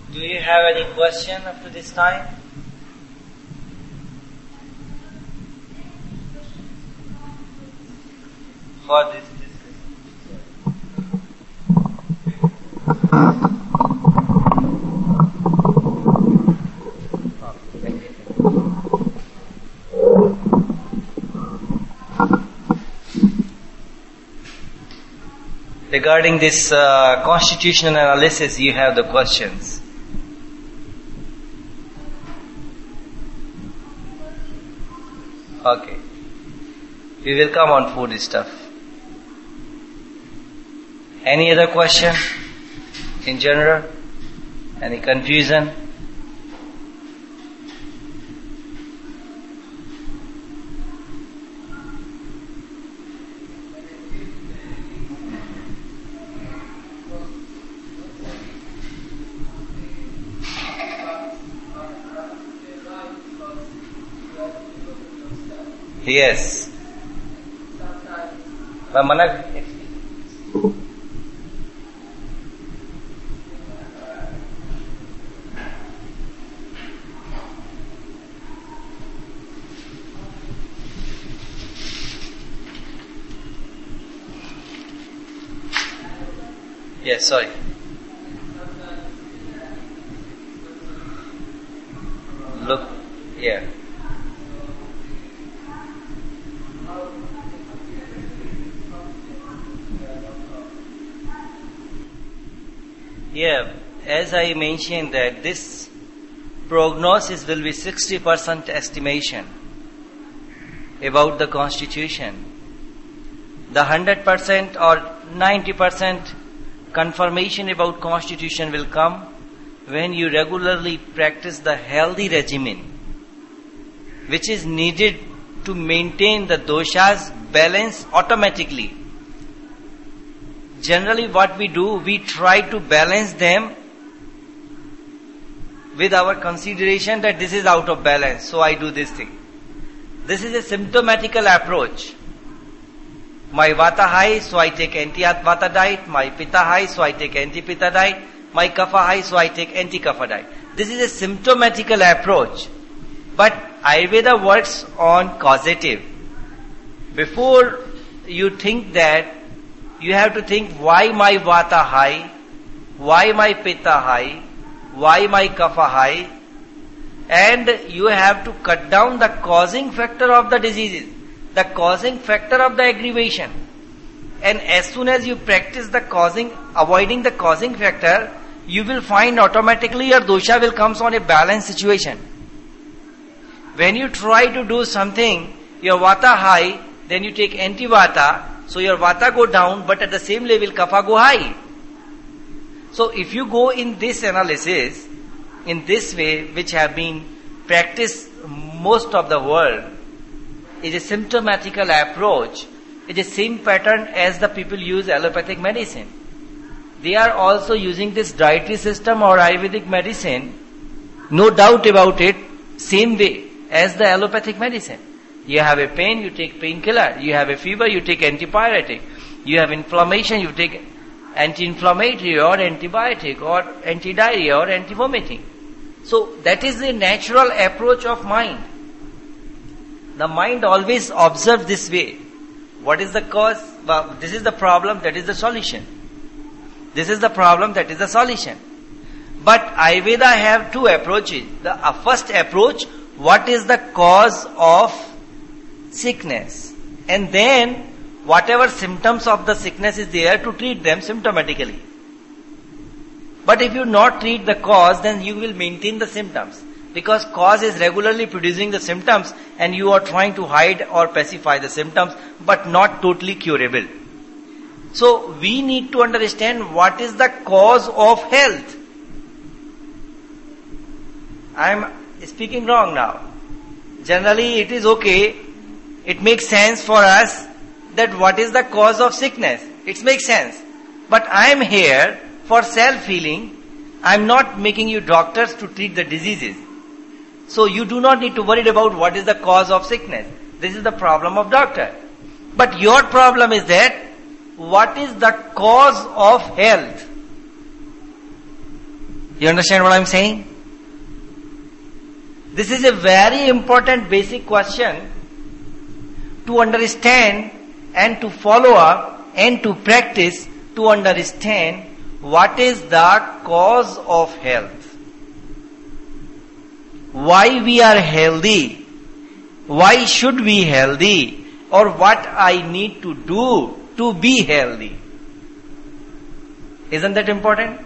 Do you have any question up to this time? For this regarding this constitutional analysis, you have the questions. Okay. We will come on food stuff. Any other question in general? Any confusion? Yes. Yes, sorry. Look, yeah. Yeah, as I mentioned that this prognosis will be 60% estimation about the constitution. The 100% or 90% confirmation about constitution will come when you regularly practice the healthy regimen which is needed to maintain the doshas balance automatically. Generally what we do, we try to balance them with our consideration that this is out of balance, so I do this thing. This is a symptomatical approach. My vata high, so I take anti-vata diet. My pitta high, so I take anti-pitta diet. My kapha high, so I take anti-kapha diet. This is a symptomatical approach. But Ayurveda works on causative. Before you think that, you have to think why my vata high, why my pitta high, why my kapha high, and you have to cut down the causing factor of the diseases, the causing factor of the aggravation. And as soon as you practice the causing, avoiding the causing factor, you will find automatically your dosha will come on a balanced situation. When you try to do something, your vata high, then you take anti-vata, so your vata go down, but at the same level kapha go high. So if you go in this analysis, in this way, which have been practiced most of the world, is a symptomatical approach. It is the same pattern as the people use allopathic medicine. They are also using this dietary system or Ayurvedic medicine, no doubt about it, same way as the allopathic medicine. You have a pain, you take painkiller. You have a fever, you take antipyretic. You have inflammation, you take anti-inflammatory or antibiotic or anti-diarrhea or anti-vomiting. So that is the natural approach of mind. The mind always observes this way. What is the cause? Well, this is the problem, that is the solution. This is the problem, that is the solution. But Ayurveda have two approaches. The first approach, what is the cause of sickness? And then, whatever symptoms of the sickness is there, to treat them symptomatically. But if you not treat the cause, then you will maintain the symptoms. Because cause is regularly producing the symptoms and you are trying to hide or pacify the symptoms, but not totally curable. So, we need to understand what is the cause of health. I am speaking wrong now. Generally, it is okay. It makes sense for us that what is the cause of sickness. It makes sense. But I am here for self-healing. I am not making you doctors to treat the diseases. So you do not need to worry about what is the cause of sickness. This is the problem of doctor. But your problem is that what is the cause of health? You understand what I'm saying? This is a very important basic question to understand and to follow up and to practice to understand what is the cause of health. Why we are healthy? Why should we be healthy? Or what I need to do to be healthy? Isn't that important?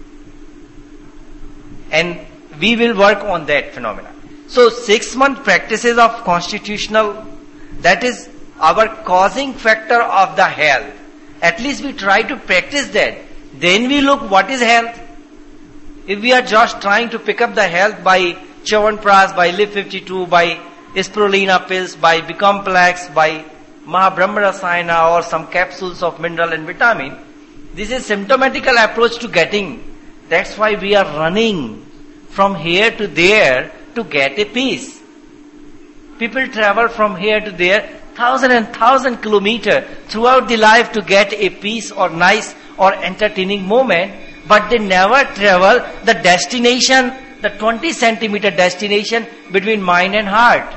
And we will work on that phenomena. So 6-month practices of constitutional, that is our causing factor of the health. At least we try to practice that. Then we look what is health. If we are just trying to pick up the health by Chyawanprash, by Live 52, by Spirulina pills, by Bicomplex, by Mahabrahma Rasayana or some capsules of mineral and vitamin, this is symptomatical approach to getting. That's why we are running from here to there to get a peace. People travel from here to there 1,000 and 1,000 kilometers throughout the life to get a peace or nice or entertaining moment, but they never travel the destination, the 20 centimeter destination between mind and heart.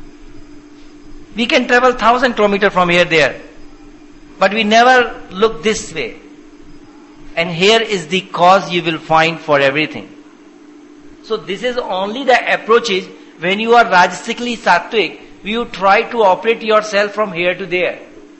We can travel 1,000 kilometers from here there, but we never look this way. And here is the cause you will find for everything. So this is only the approaches when you are Rajasikally Sattvic, you try to operate yourself from here to there.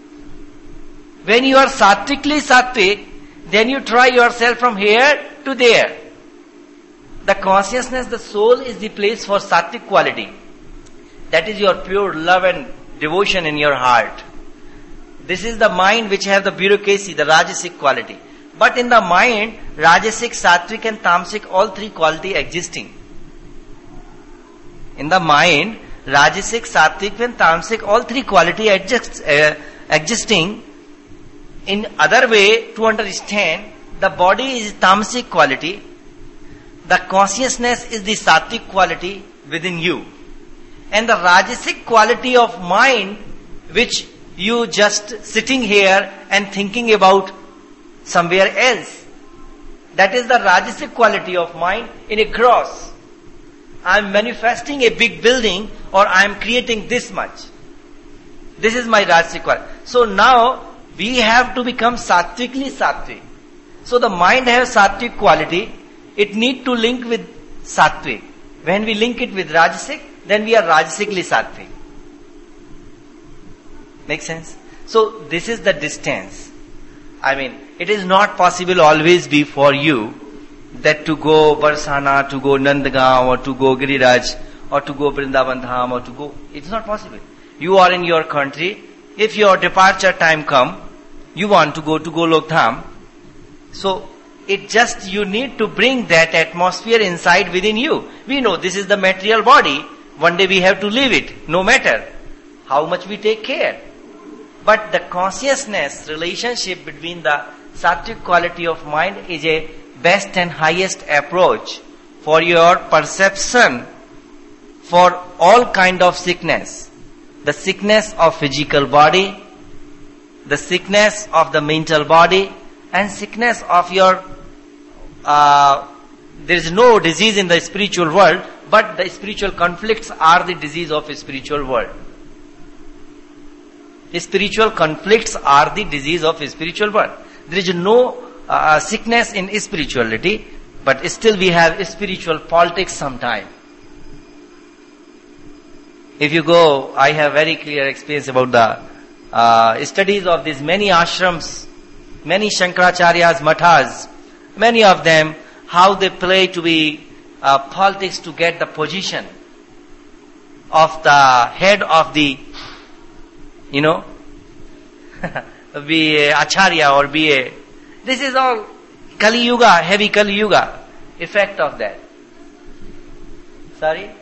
When you are Sattvically Sattvic, then you try yourself from here to there. The consciousness, the soul is the place for Sattvic quality. That is your pure love and devotion in your heart. This is the mind which has the bureaucracy, the Rajasic quality. But in the mind, Rajasic, Sattvic and Tamasic, all three quality existing. In the mind, Rajasic, Sattvic and Tamasic, all three quality existing. In other way to understand, the body is Tamasic quality, the consciousness is the Sattvic quality within you. And the Rajasic quality of mind, which you just sitting here and thinking about somewhere else, that is the Rajasic quality of mind in a gross. I am manifesting a big building or I am creating this much. This is my Rajasic quality. So now we have to become Sattvically Sattvic. So the mind has Sattvic quality. It need to link with Sattvic. When we link it with Rajasic, then we are Rajasically Sattvic. Make sense? So this is the distance. I mean, it is not possible always be for you that to go Barsana, to go Nandagaon, or to go Giriraj, or to go Vrindavan Dham, or to go. It's not possible. You are in your country. If your departure time come, you want to go Golok Dham. So, it just, you need to bring that atmosphere inside within you. We know this is the material body. One day we have to leave it, no matter how much we take care. But the consciousness relationship between the Sattvic quality of mind is a best and highest approach for your perception for all kind of sickness. The sickness of physical body, the sickness of the mental body, and sickness of your, there is no disease in the spiritual world, but the spiritual conflicts are the disease of the spiritual world. The spiritual conflicts are the disease of the spiritual world. There is no sickness in spirituality, but still we have spiritual politics sometime. If you go, I have very clear experience about the studies of these many ashrams, many Shankaracharya's mathas, many of them, how they play to be politics to get the position of the head of the, be a Acharya or be a... This is all Kali Yuga, heavy Kali Yuga, effect of that. Sorry?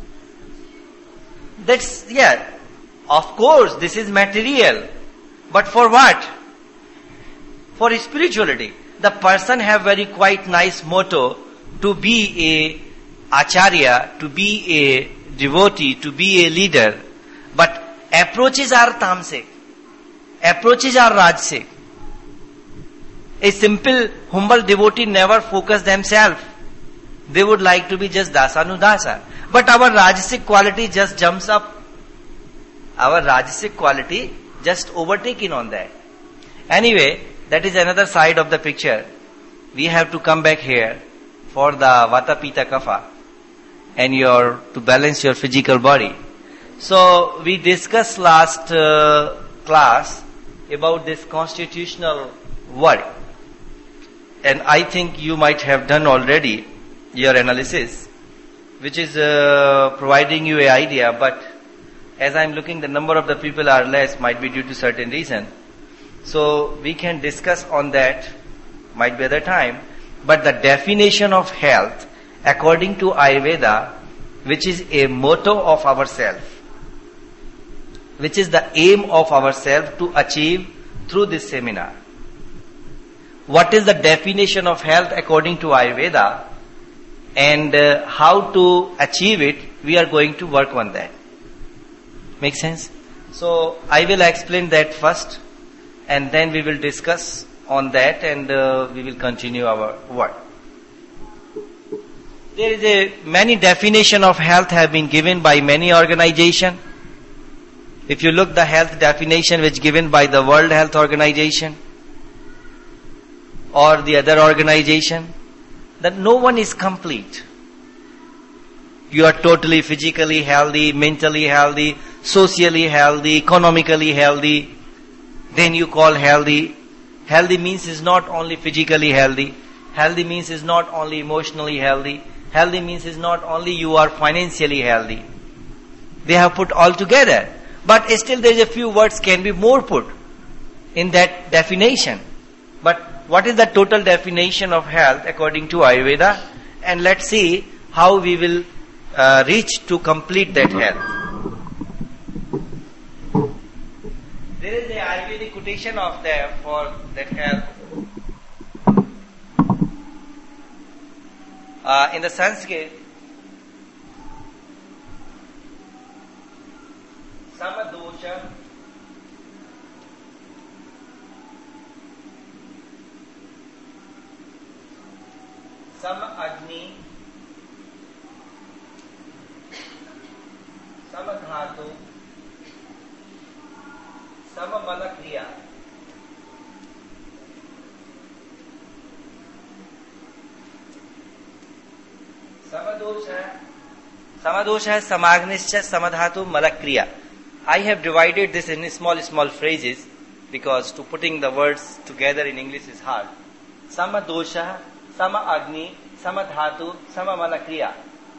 That's, of course, this is material. But for what? For spirituality. The person have very quite nice motto to be a Acharya, to be a devotee, to be a leader. But approaches are tamasic. Approaches are rajasic. A simple, humble devotee never focus themselves They would like to be just dasanudasa. But our rajasic quality just jumps up. Our rajasic quality just overtaken on that. Anyway, that is another side of the picture. We have to come back here for the vata pitta kapha and to balance your physical body. So we discussed last class about this constitutional work, and I think you might have done already your analysis, which is providing you an idea, but as I'm looking, the number of the people are less, might be due to certain reason. So we can discuss on that, might be other time. But the definition of health, according to Ayurveda, which is a motto of ourself, which is the aim of ourself to achieve through this seminar. What is the definition of health according to Ayurveda, and how to achieve it, we are going to work on that. Make sense? So I will explain that first, and then we will discuss on that, and we will continue our work. There is many definition of health have been given by many organizations. If you look the health definition which given by the World Health Organization or the other organization, that no one is complete. You are totally physically healthy, mentally healthy, socially healthy, economically healthy. Then you call healthy. Healthy means is not only physically healthy. Healthy means is not only emotionally healthy. Healthy means is not only you are financially healthy. They have put all together. But still there is a few words can be more put in that definition. But what is the total definition of health according to Ayurveda? And let's see how we will reach to complete that health. There is a Ayurvedic quotation of there for that health. In the Sanskrit, Samadosha Sama Agni Sama Dhatu Sama Malakriya. Samadosha है समाग्निश्च samadhatu malakriya. I have divided this in small phrases because to putting the words together in English is hard. Samadosha, sama agni, sama dhatu, sama malakriya.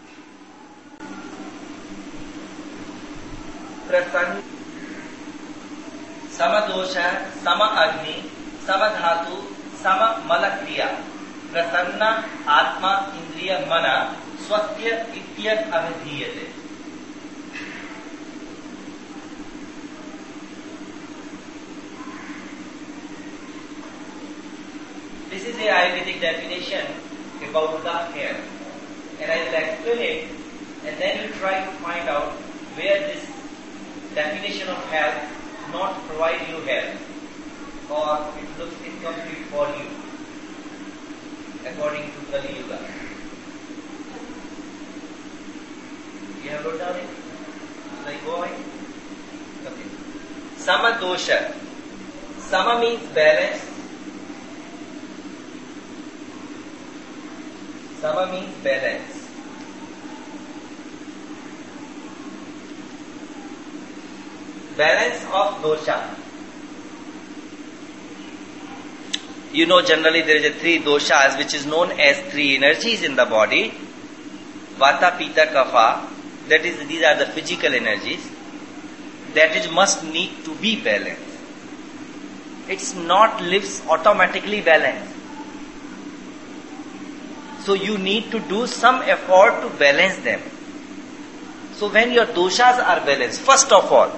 Samadosha, sama agni, sama dhatu, sama malakriya. Prasanna atma indriya mana swatya ityat avidhiyate. This is the Ayurvedic definition about the health, and I will explain it, and then we'll try to find out where this definition of health not provide you health, or it looks incomplete for you, according to Kali Yuga. You have wrote down it? Should I go ahead? Okay. Sama dosha. Sama means balance. Sama means balance. Balance of dosha. You know, generally there is a three doshas which is known as three energies in the body. Vata, Pitta, Kapha. That is, these are the physical energies. That is must need to be balanced. It's not lives automatically balanced. So you need to do some effort to balance them. So when your doshas are balanced, first of all,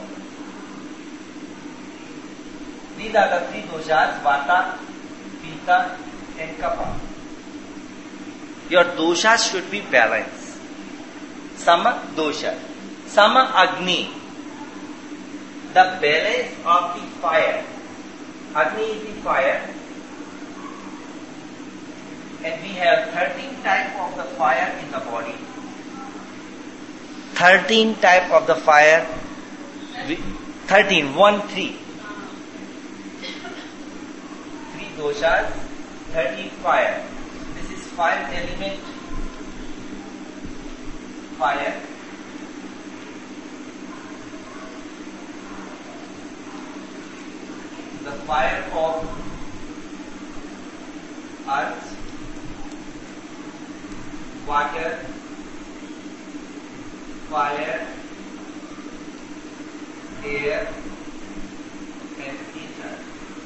these are the three doshas, Vata, Pitta and Kapha. Your doshas should be balanced. Sama dosha. Sama Agni. The balance of the fire. Agni is the fire. And we have 13 types of the fire in the body. 13 type of the fire. 13, 1, 3. 3 doshas, 13 fire. This is 5 element fire. The fire of earth, water, fire, air, and ether.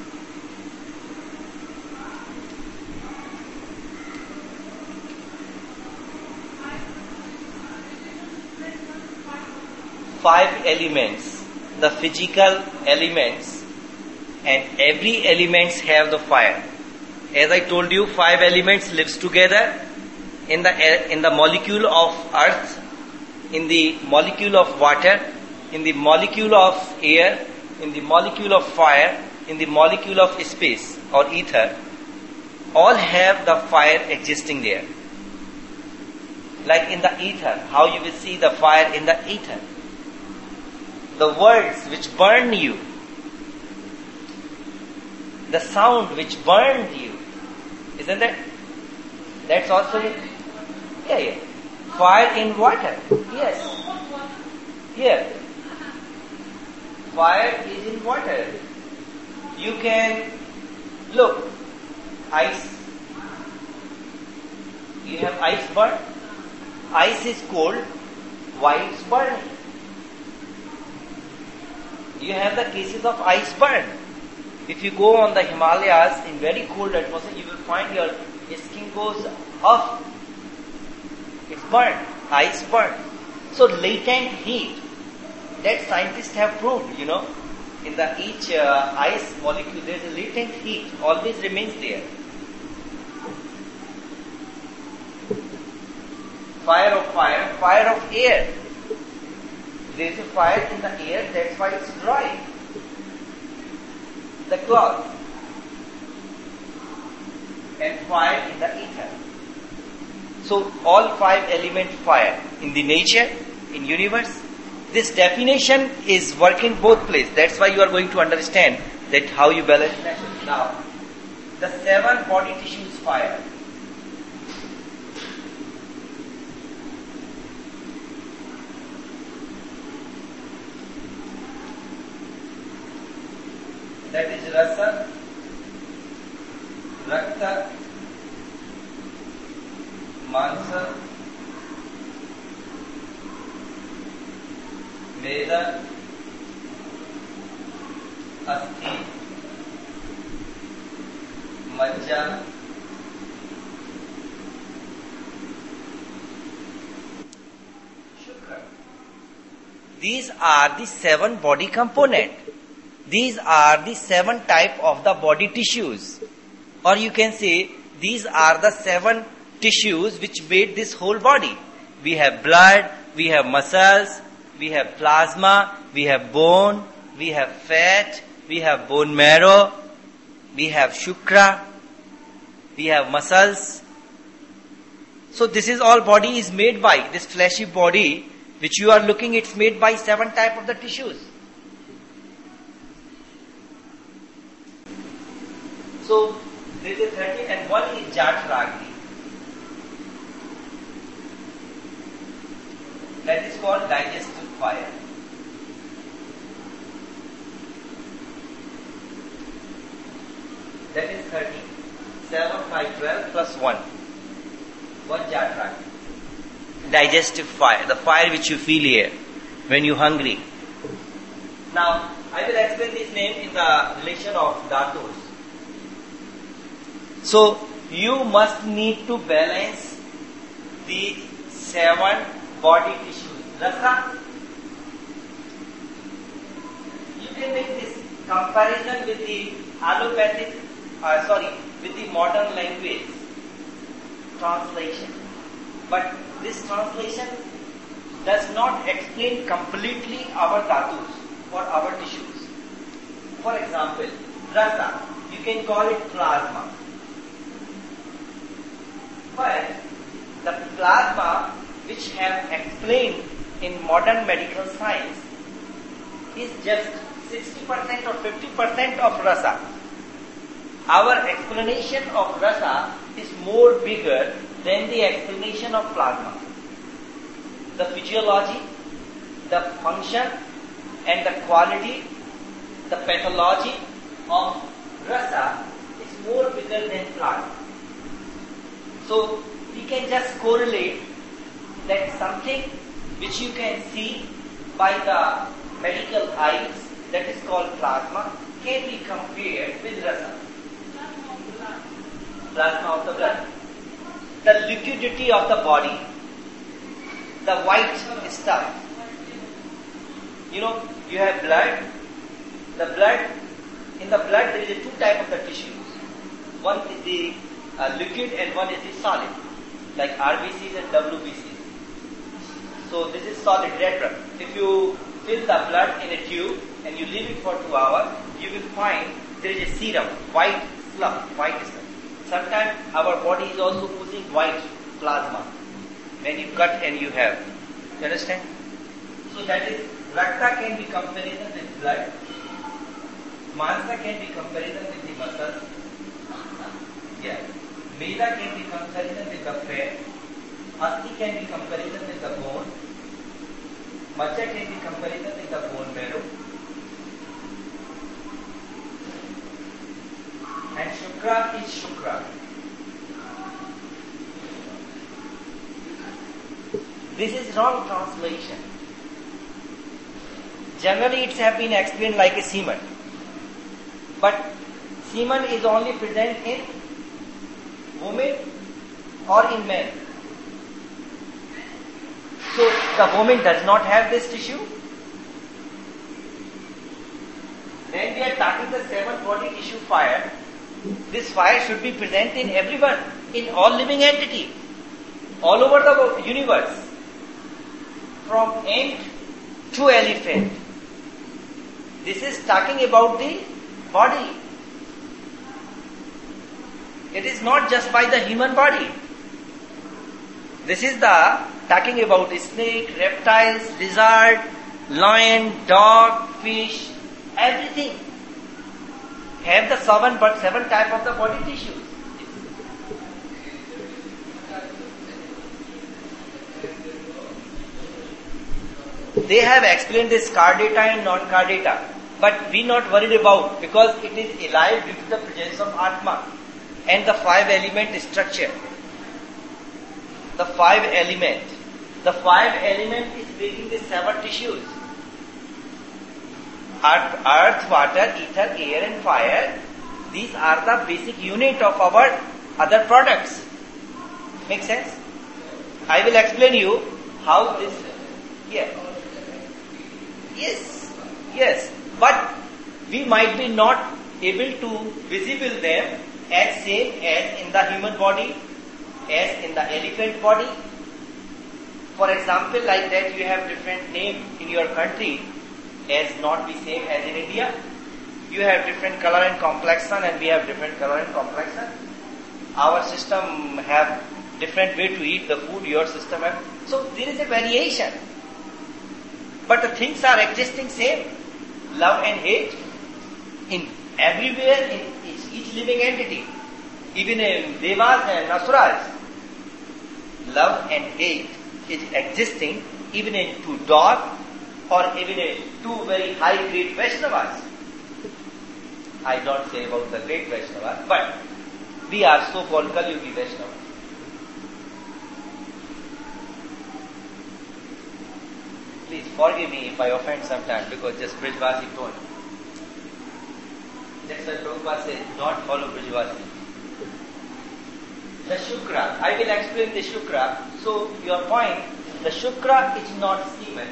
Five elements, the physical elements, and every elements have the fire. As I told you, 5 elements lives together in the molecule of earth, in the molecule of water, in the molecule of air, in the molecule of fire, in the molecule of space or ether. All have the fire existing there. Like in the ether, how you will see the fire in the ether. The words which burn you, the sound which burned you, isn't it? That's also yeah. Fire in water, yes. Here, fire is in water. You can look, ice. You have ice burn. Ice is cold, why it's burning? You have the cases of ice burn. If you go on the Himalayas in very cold atmosphere, you will find your skin goes off. It's burnt, ice burnt. So latent heat, that scientists have proved, in each ice molecule there is a latent heat, always remains there. Fire of air. There is a fire in the air, that's why it's dry. The cloth. And fire in the ether. So all 5 element fire in the nature, in universe. This definition is working both places. That's why you are going to understand that how you balance nature. Now, the 7 body tissues fire. That is Rasa, Rakta, Mansa, Meda, Asthi, Majja, Shukra. These are the 7 body components. These are the 7 type of the body tissues. Or you can say, these are the 7 tissues which made this whole body. We have blood, we have muscles, we have plasma, we have bone, we have fat, we have bone marrow, we have shukra, we have muscles. So this is all body is made by, this fleshy body which you are looking, it's made by 7 type of the tissues. So there is a 30 and one is Jatragni. That is called digestive fire. That is 30. 7 by 12 plus 1. 1 Jatragni. Digestive fire. The fire which you feel here when you're hungry. Now, I will explain this name in the relation of dhatus. So, you must need to balance the 7 body tissues. Rasa, you can make this comparison with the allopathic, with the modern language translation. But this translation does not explain completely our dhatus or our tissues. For example, rasa, you can call it plasma. But the plasma which have explained in modern medical science is just 60% or 50% of rasa. Our explanation of rasa is more bigger than the explanation of plasma. The physiology, the function and the quality, the pathology of rasa is more bigger than plasma. So we can just correlate that something which you can see by the medical eyes, that is called plasma, can be compared with rasa. Plasma of the blood. The liquidity of the body, the white stuff. You know, you have blood. In the blood there is two types of the tissues. One is the liquid and one is the solid, like RBCs and WBCs. So this is solid, red blood. If you fill the blood in a tube and you leave it for 2 hours, you will find there is a serum, white stuff. Sometimes our body is also oozing white plasma when you cut and you have. You understand? So that is, Rakta can be comparison with blood, Mansa can be comparison with the muscles, Meda can be comparison with the fat, Asti can be comparison with the bone, Macha can be comparison with the bone marrow, and Shukra is Shukra. This is wrong translation. Generally it's have been explained like a semen. But semen is only present in women or in men. So the woman does not have this tissue. When we are talking the 7 body tissue fire, this fire should be present in everyone, in all living entity, all over the universe, from ant to elephant. This is talking about the body. It is not just by the human body. This is the talking about snake, reptiles, lizard, lion, dog, fish, everything have the 7 type of the body tissues. They have explained this cardata and non-cardata, but we not worried about, because it is alive due to the presence of Atma and the 5 element structure. The 5 element is making the 7 tissues. Earth, water, ether, air and fire. These are the basic unit of our other products. Make sense? I will explain you how this. Yes. But we might be not able to visible them as same as in the human body, as in the elephant body. For example, like that you have different name in your country as not be same as in India. You have different color and complexion and we have different color and complexion. Our system have different way to eat the food, your system have. So there is a variation. But the things are existing same. Love and hate in everywhere in each living entity. Even in Devas and Asuras. Love and hate is existing even in 2 dogs or even in 2 very high grade Vaishnavas. I don't say about the great Vaishnavas, but we are so-called Kalyugi Vaishnavas. Please forgive me if I offend sometimes, because just Brijvasi tone. That's why Prabhupada says, not follow Brijvasi. The Shukra, I will explain the Shukra. So your point, the Shukra is not semen.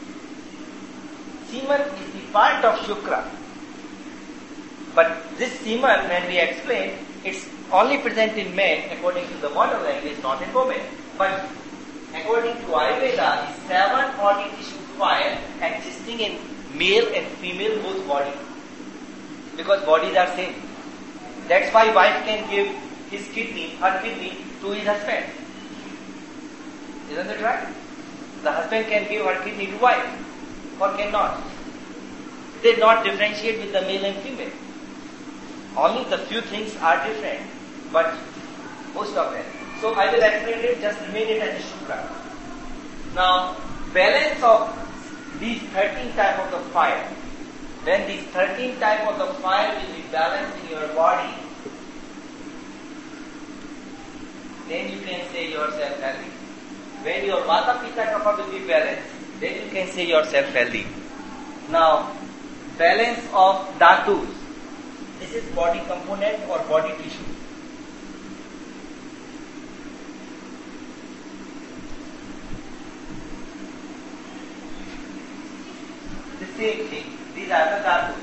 Semen is the part of Shukra. But this semen, when we explain, it's only present in men according to the modern language, not in women. But according to Ayurveda, is 7 body tissue fire existing in male and female both body. Because bodies are same. That's why wife can give her kidney to his husband. Isn't it right? The husband can give her kidney to wife, or cannot. They not differentiate with the male and female. Only the few things are different, but most of them. So I will explain it, just remain it as a Shukra. Now, balance of these 13 type of the fire. When these 13 type of the fire will be balanced in your body, then you can say yourself healthy. When your Vata Pitta Kapha will be balanced, then you can say yourself healthy. Now, balance of Dhatus. This is body component or body tissue. The same thing. These are the Dhatus.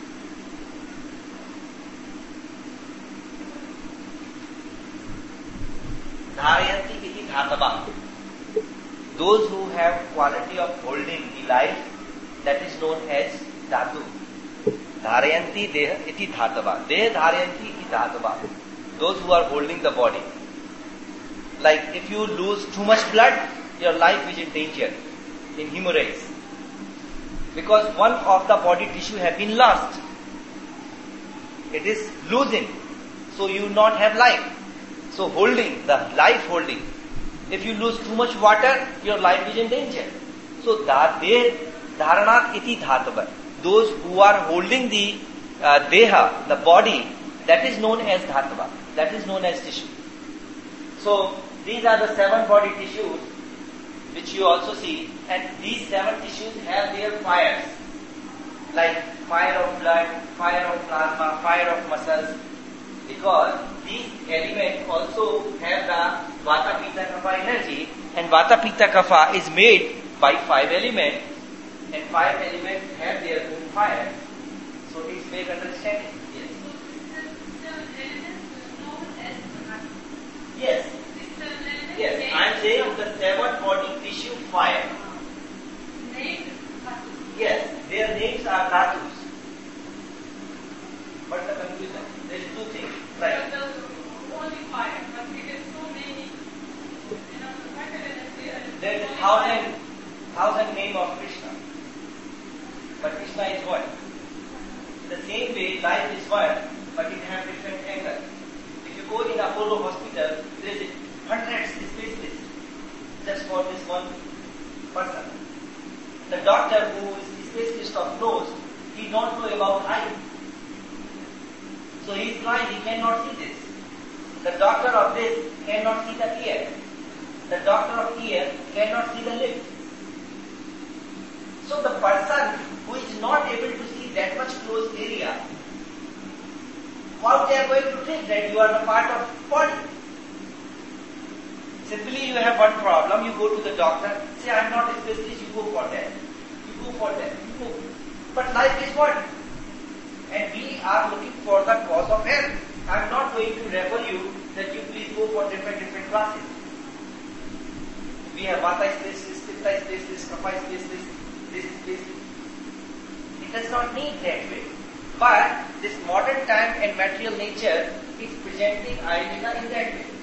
Dharayanti iti dhatava. Those who have quality of holding the life, that is known as Dhatu. Dharayanti deha iti dhatava. Deha dharayanti iti dhatava. Those who are holding the body. Like if you lose too much blood, your life is in danger, in hemorrhage. Because one of the body tissue have been lost. It is losing. So you not have life. So holding, the life holding. If you lose too much water, your life is in danger. So dharanat iti dhatava. Those who are holding the deha, the body, that is known as dhatava. That is known as tissue. So these are the 7 body tissues which you also see, and these 7 tissues have their fires, like fire of blood, fire of plasma, fire of muscles, because these elements also have the Vata Pitta Kapha energy, and Vata Pitta Kapha is made by 5 elements, and 5 elements have their own fire. So it's make understanding. Yes. Yes, I am saying the 7 body tissue fire. Yes, their names are dhatus. But the confusion, there is 2 things. Right. Only fire, but it is so many. There is thousand name of Krishna. But Krishna is one. The same way, life is one, but it has different angles. If you go in Apollo hospital, there is hundreds of specialists just for this one person. The doctor who is specialist of nose, he don't know about eye. So he is blind, he cannot see this. The doctor of this cannot see the ear. The doctor of ear cannot see the lip. So the person who is not able to see that much close area, how they are going to think that you are the part of body? Simply you have one problem, you go to the doctor, say I am not a specialist, you go for that. You go for that. You go. But life is one. And we are looking for the cause of health. I am not going to refer you that you please go for different classes. We have Vata specialist, Pitta specialist, Kapha specialist, this specialist. It does not need that way. But this modern time and material nature is presenting Ayurveda in that way.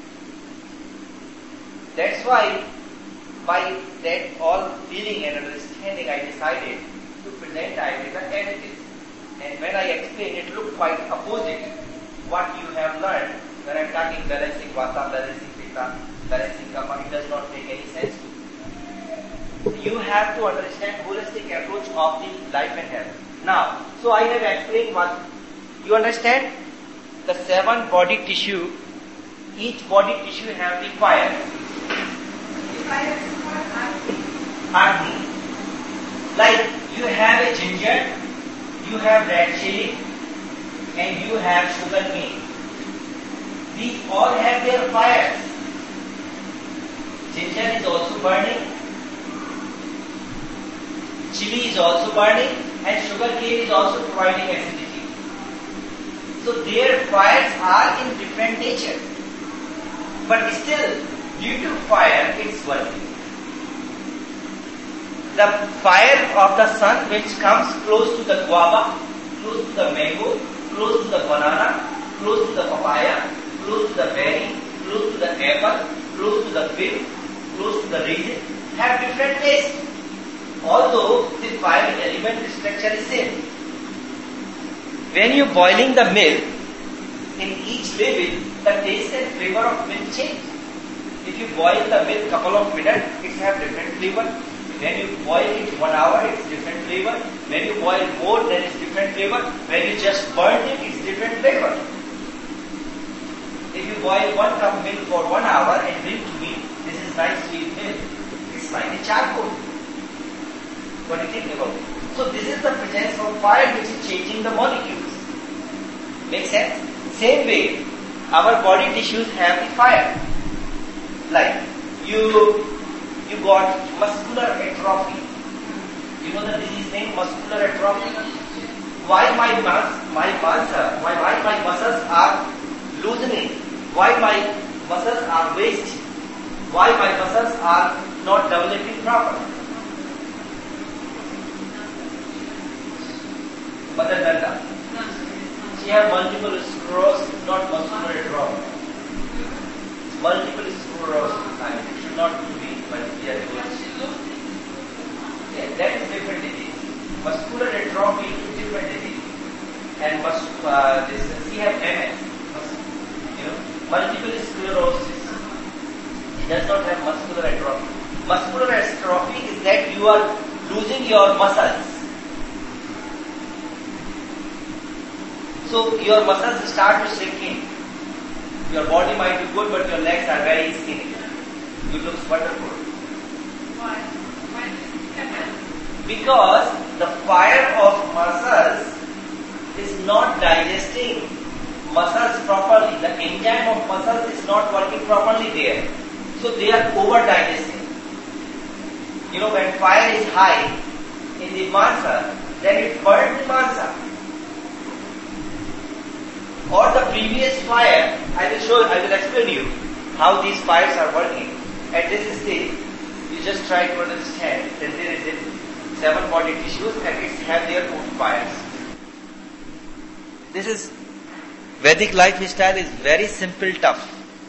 That's why, by that all feeling and understanding, I decided to present Ayurveda as it is. And when I explain, it looked quite opposite what you have learned when I'm talking balancing Vata, balancing Pitta, balancing Kapha. It does not make any sense to you. You have to understand holistic approach of the life and health. Now, so I have explained what you understand. The 7 body tissue, each body tissue have the fire. Arti. Like you have a ginger, you have red chili, and you have sugar cane. These all have their fires. Ginger is also burning, chili is also burning, and sugar cane is also providing acidity. So their fires are in different nature. But still, due to fire, it's working. The fire of the sun which comes close to the guava, close to the mango, close to the banana, close to the papaya, close to the berry, close to the apple, close to the fig, close to the resin have different taste. Although the fire element structure is same. When you boiling the milk, in each level, the taste and flavor of milk change. If you boil the milk couple of minutes, it have different flavor. When you boil it 1 hour, it's different flavor. When you boil more, then it's different flavor. When you just burn it, it's different flavor. If you boil 1 cup milk for 1 hour and bring to me, this is nice sweet milk. It's like a charcoal. What do you think about it? So this is the presence of fire which is changing the molecules. Make sense? Same way, our body tissues have the fire. Like you got muscular atrophy. You know the disease name, muscular atrophy? Why my muscles are loosening? Why my muscles are wasting? Why my muscles are not developing properly? Mother Nanda. She has multiple sclerosis, not muscular atrophy. Multiple sclerosis. It should not be, but we are doing. Yeah, that is different disease. Muscular atrophy is different disease. And she has MS. Multiple sclerosis. She does not have muscular atrophy. Muscular atrophy is that you are losing your muscles. So your muscles start to shrink in. Your body might be good, but your legs are very skinny. You look wonderful. Why? Because the fire of muscles is not digesting muscles properly. The enzyme of muscles is not working properly there. So they are over digesting. When fire is high in the mansa, then it burns the mansa. Or the previous fire, I will explain you how these fires are working. At this stage, you just try to understand that there is 7 body tissues and it have their own fires. This is Vedic lifestyle is very simple, tough.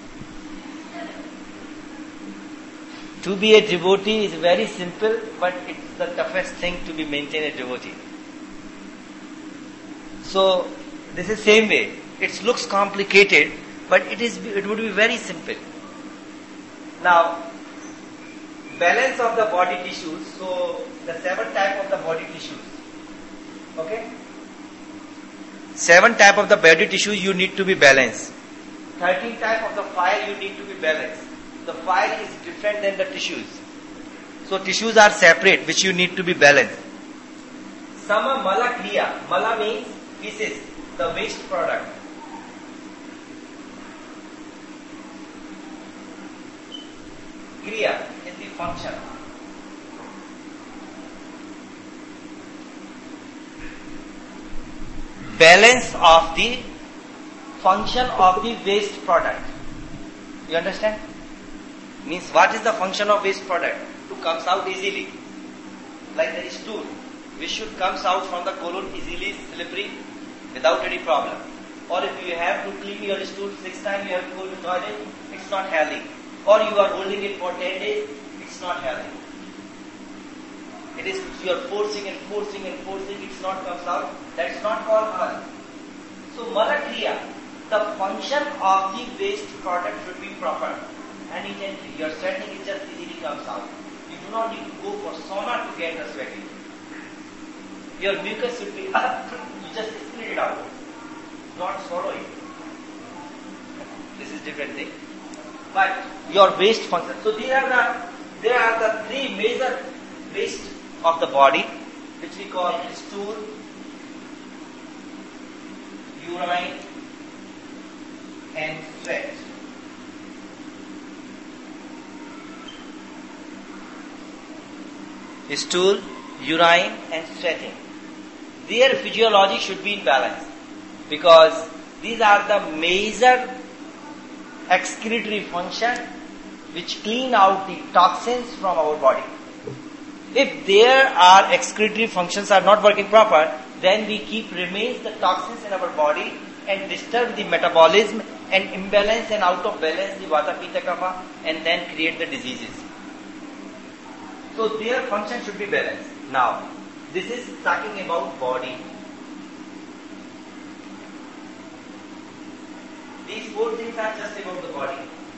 To be a devotee is very simple, but it's the toughest thing to be maintained a devotee. So this is same way. It looks complicated, but it would be very simple. Now, balance of the body tissues. So the 7 type of the body tissues. Okay? 7 type of the body tissues you need to be balanced. 13 type of the fire you need to be balanced. The fire is different than the tissues. So tissues are separate, which you need to be balanced. Sama mala kriya. Mala means feces, the waste product. Kriya is the function. Balance of the function of the waste product. You understand? Means what is the function of waste product? To comes out easily. Like the stool, which should comes out from the colon easily, slippery, without any problem. Or if you have to clean your stool 6 times, you have to go to toilet, it's not healthy. Or you are holding it for 10 days, it's not healthy. It is you are forcing, it's not comes out. That's not called mala. So mala kriya, the function of the waste product should be proper. And easily, your sweating is just easily comes out. You do not need to go for sauna to get the sweating. Your mucus should be up, you just spit it out, not swallow it. This is different thing. But your waste function. So there are the 3 major waste of the body, which we call stool, urine, and sweat. Stool, urine, and sweating. Their physiology should be in balance, because these are the major excretory function which clean out the toxins from our body. If there are excretory functions are not working proper, then we remains the toxins in our body and disturb the metabolism and imbalance and out of balance the vata pitta kapha and then create the diseases. So their function should be balanced. Now, this is talking about body. These four things are just about the body.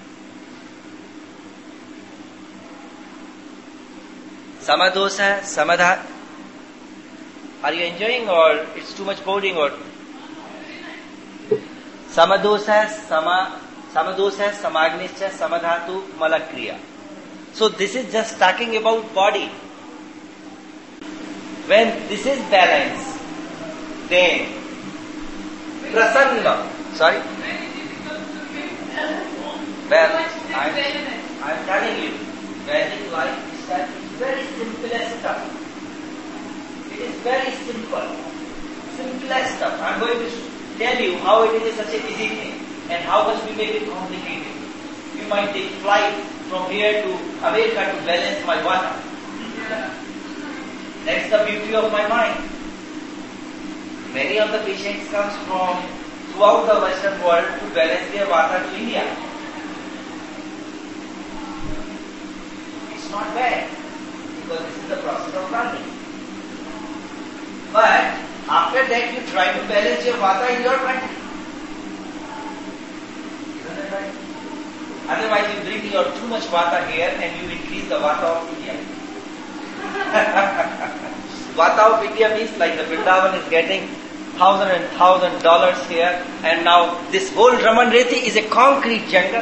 Samadosha, Samadha. Are you enjoying or it's too much boring or? Samadosha, Samagnischa, Samadhatu, Malakriya. So this is just talking about body. When this is balanced, then Prasanna. Sorry? Well, I'm telling you, Vedic life is very simplest stuff. It is very simple. Simplest stuff. I'm going to tell you how it is such a easy thing and how much we make it complicated. You might take flight from here to America to balance my vata. That's the beauty of my mind. Many of the patients comes from throughout the Western world to balance their vata to India. It's not bad because this is the process of learning. But after that you try to balance your vata in your country. Isn't that right? Otherwise you bring your too much vata here and you increase the vata of India. Vata of India means like the Vrindavan is getting $1,000 here and now this whole Raman Reti is a concrete jungle.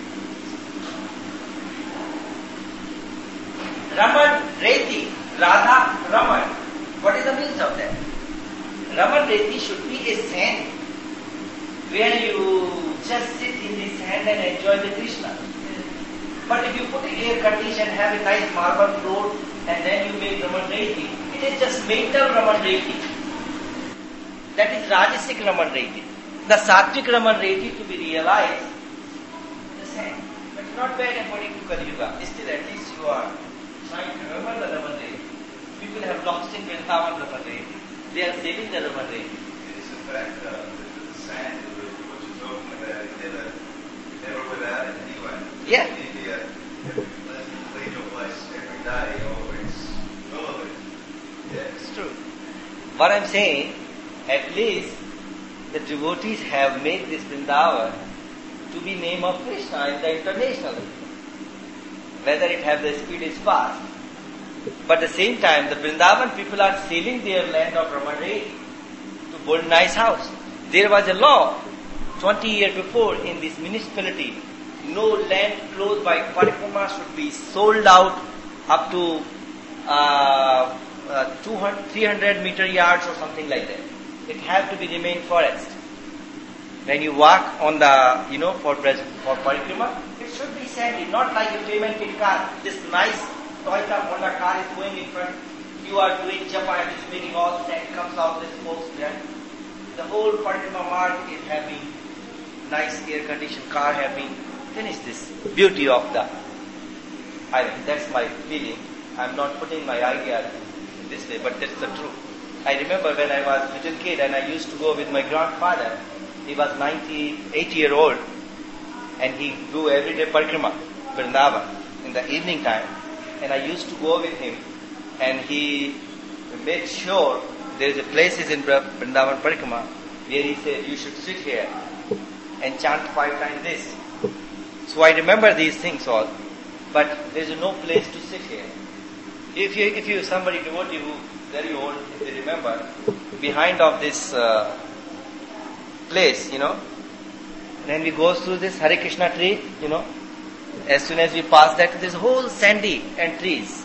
Raman Reti, Radha Raman. What is the meaning of that? Raman Reti should be a sand where you just sit in the sand and enjoy the Krishna. But if you put an air condition, have a nice marble floor and then you make Raman Reti, it is just mental Raman Reti. That is Rajasic Raman Reti. The Sattvic Raman Reti to be realized, the sand. But not bad according to Kali Yuga. Still at least you are trying to remember the Raman Reti. People have lost in Vrindavan Raman Reti. They are saving the Raman Reti. It is in fact the sand, what you're talking about, never without it anyway. Yeah. In India, clean your place every day, always full of it. Yeah. It's true. What I'm saying, at least the devotees have made this Vrindavan to be name of Krishna in the international. Whether it have the speed is fast. But at the same time, the Vrindavan people are selling their land of Ramanreti to build nice house. There was a law 20 years before in this municipality, no land close by Parikrama should be sold out up to 300 meter yards or something like that. It has to be remain forest. When you walk on the, for Parikrama, it should be sandy, not like a payment kit car. This nice Toyota Honda car is going in front. You are doing japa and it's making all sand comes out this spokes there. The whole Parikrama mark is having nice air conditioned car having finished this beauty of the island. That's my feeling. I'm not putting my idea in this way, but that's the truth. I remember when I was a little kid and I used to go with my grandfather. He was 80-year-old and he do everyday Parikrama, Vrindavan, in the evening time. And I used to go with him and he made sure there is a places in Vrindavan Parikrama where he said, you should sit here and chant 5 times this. So I remember these things all. But there is no place to sit here. If you somebody devotee who very old, if they remember, behind of this place, then we go through this Hare Krishna tree, as soon as we pass that, there's a whole sandy and trees.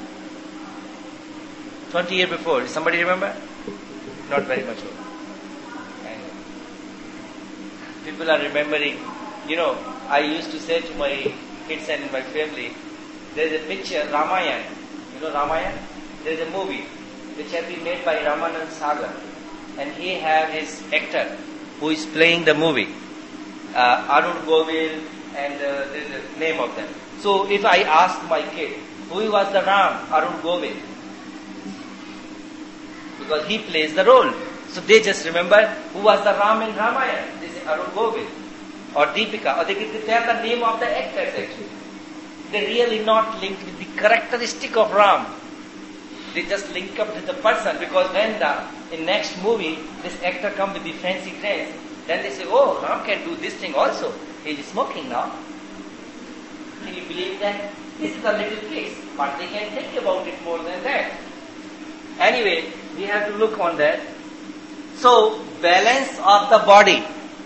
20 years before, somebody remember? Not very much old. And people are remembering, I used to say to my kids and in my family, there is a picture, Ramayana. Ramayana? There is a movie which has been made by Ramanand Sagar. And he have his actor who is playing the movie. Arun Govind and there is a name of them. So if I ask my kid, who was the Ram? Arun Govind. Because he plays the role. So they just remember who was the Ram in Ramayana. They say Arun Govind or Deepika. Or they tell the name of the actors actually. They're really not linked with the characteristic of Ram. They just link up with the person, because when in next movie this actor come with the fancy dress, then they say, oh, Ram can do this thing also. He is smoking now. Can you believe that? This is a little case, but they can think about it more than that. Anyway, we have to look on that. So, balance of the body.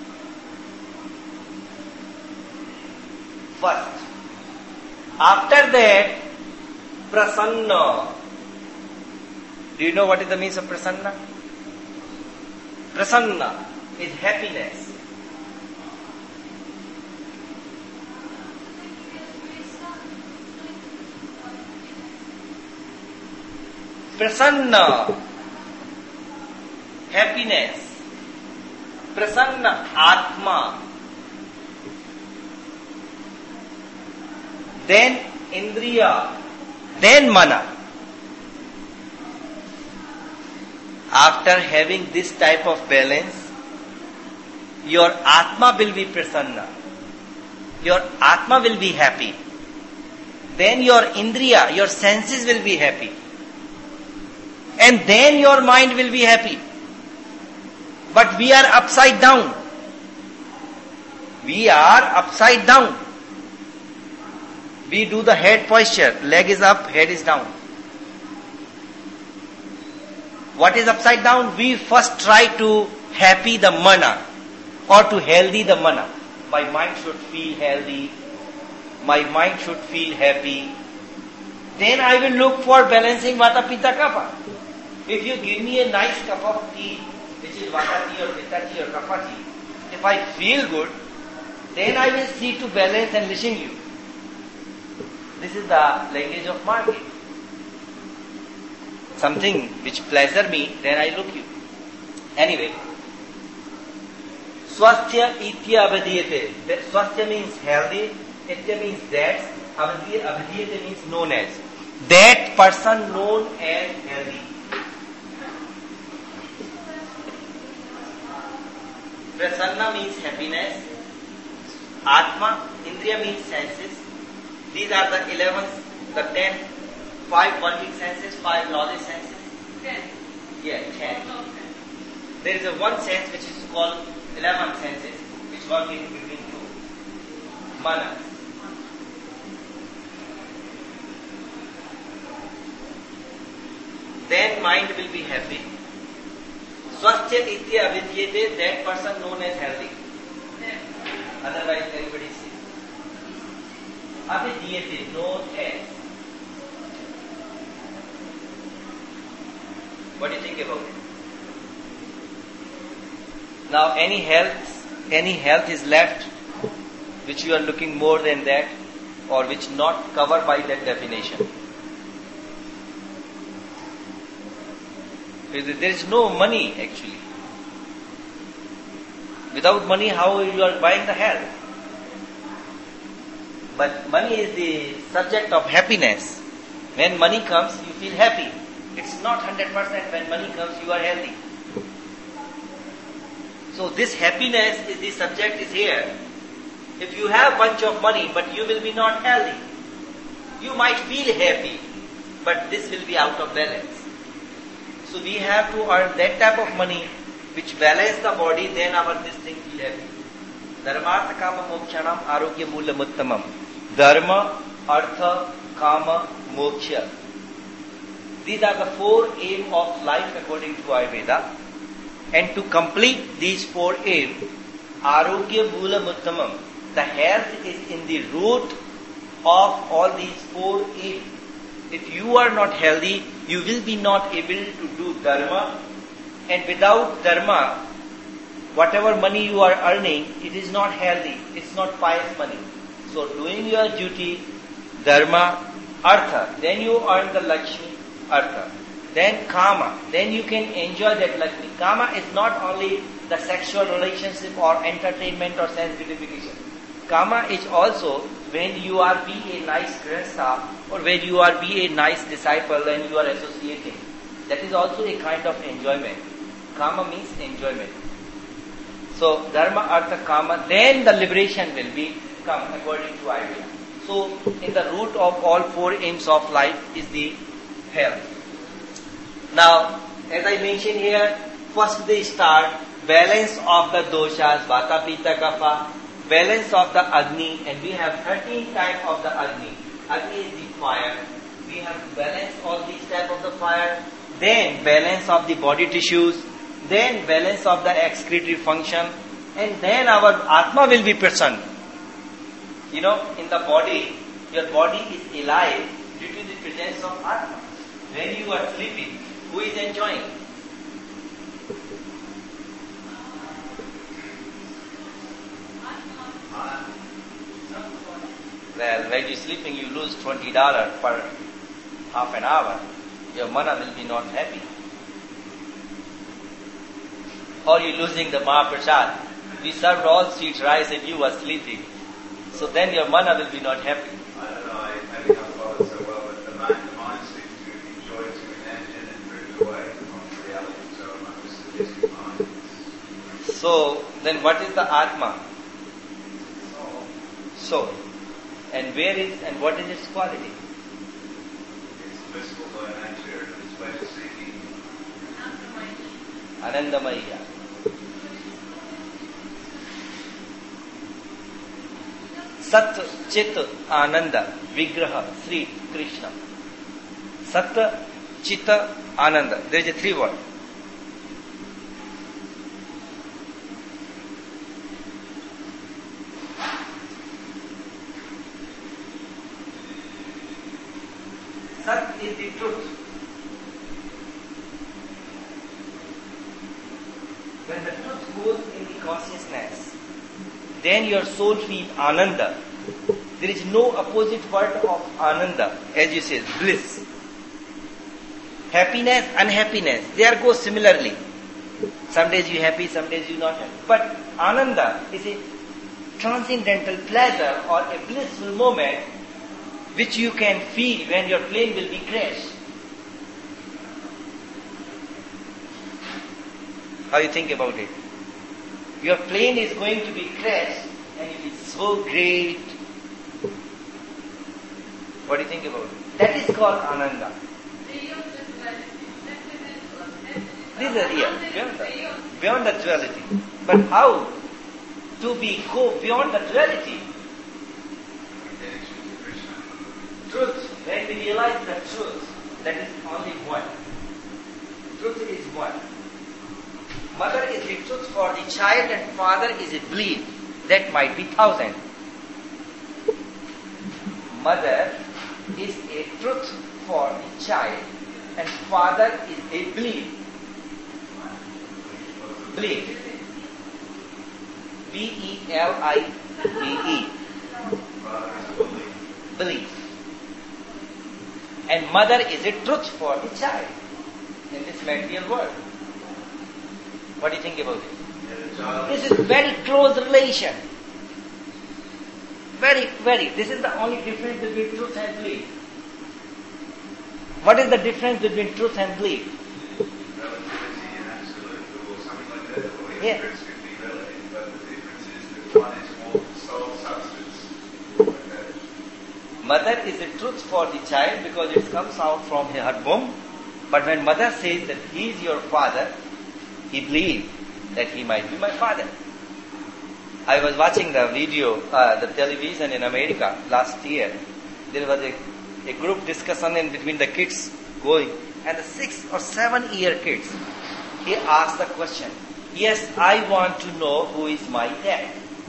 First. After that, prasanna. Do you know what is the meaning of prasanna? Prasanna is happiness. Prasanna, happiness. Prasanna, Atma. Then Indriya. Then Mana. After having this type of balance, your Atma will be Prasanna. Your Atma will be happy. Then your Indriya, your senses will be happy. And then your mind will be happy. But we are upside down. We are upside down. We do the head posture. Leg is up, head is down. What is upside down? We first try to happy the mana, or to healthy the mana. My mind should feel healthy. My mind should feel happy. Then I will look for balancing Vata, Pitta, Kapha. If you give me a nice cup of tea, which is Vata tea or Pitta tea or Kapha tea, if I feel good, then I will see to balance and listen you. This is the language of market. Something which pleasure me, then I look you. Anyway, swasthya itya abhidhyate. Swasthya means healthy, itya means that, abhidhyate means known as. That person known as healthy. Prasanna means happiness. Atma, Indriya means senses. These are the 11, the 10, 5 working senses, 5 logic senses. 10. Yeah, 10. There is a one sense which is called 11 senses, which work in between two. Mana. Then mind will be happy. Swasthya itya avidyate, that person known as healthy. Otherwise everybody is sick. Avidyate, known as. What do you think about it? Now any health is left which you are looking more than that, or which not covered by that definition. There is no money actually. Without money, how you are buying the health? But money is the subject of happiness. When money comes, you feel happy. It's not 100% when money comes, you are healthy. So this happiness is the subject is here. If you have bunch of money, but you will be not healthy. You might feel happy, but this will be out of balance. So we have to earn that type of money which balance the body, then our this thing will happy. Dharmartha kama mokshanam arogya moolam uttamam. Dharma, artha, kama, moksha. These are the 4 aims of life according to Ayurveda. And to complete these 4 aims, arogya moolam uttamam. The health is in the root of all these 4 aims. If you are not healthy, you will be not able to do dharma, and without dharma, whatever money you are earning, it is not healthy, it's not pious money. So doing your duty, dharma, artha, then you earn the Lakshmi, artha. Then kama, then you can enjoy that Lakshmi. Kama is not only the sexual relationship or entertainment or sense gratification. Kama is also when you are be a nice grihastha, or when you are be a nice disciple and you are associating. That is also a kind of enjoyment. Kama means enjoyment. So dharma, artha, kama, then the liberation will be come according to Ayurveda. So, in the root of all four aims of life is the health. Now, as I mentioned here, first they start balance of the doshas, vata, pitta, kapha, balance of the agni, and we have 13 types of the agni. Agni is the fire. We have to balance all these types of the fire. Then balance of the body tissues. Then balance of the excretory function. And then our Atma will be present. You know, in the body, your body is alive due to the presence of Atma. When you are sleeping, who is enjoying? Well, when you're sleeping, you lose $20 per half an hour. Your mana will be not happy. Or you're losing the Mahaprasad. We served all sweet rice and you were sleeping. So then your mana will be not happy. I don't know, maybe not followed so well, but the mind seems to enjoy to imagine and drift away from reality. So I'm just suggesting mind. So then what is the Atma? Soul. And where is and what is its quality? It's blissful by nature, it's pleasure seeking. Anandamaya. Sat, Chit, Ananda, Vigraha, Sri Krishna. Sat, Chita, Ananda. There is a three word. Sat is the truth. When the truth goes in the consciousness, then your soul feels Ananda. There is no opposite word of Ananda, as you say, bliss. Happiness, unhappiness, they are go similarly. Some days you happy, some days you not happy. But Ananda is a transcendental pleasure or a blissful moment which you can feel when your plane will be crashed. How you think about it? Your plane is going to be crashed and it is so great. What do you think about it? That is called Ananda. This is real, beyond the duality. But how to go beyond the duality? Truth, when we realize the truth, that is only one. Truth is one. Mother is the truth for the child and father is a belief. That might be 1,000. Mother is a truth for the child and father is a belief. Belief. B-E-L-I-E-E. Belief. And mother is a truth for the child in this material world. What do you think about it? This is very close relation. Very, very. This is the only difference between truth and belief. What is the difference between truth and belief? Relativity and absolute, or something like that. Or Yeah. difference could be relative, but the difference is that one is more soul substance. Like that. Mother is the truth for the child because it comes out from her womb. But when mother says that he is your father, he believes that he might be my father. I was watching the video, the television in America last year. There was a group discussion in between the kids going, and the 6 or 7 year kids, he asked the question, yes, I want to know who is my dad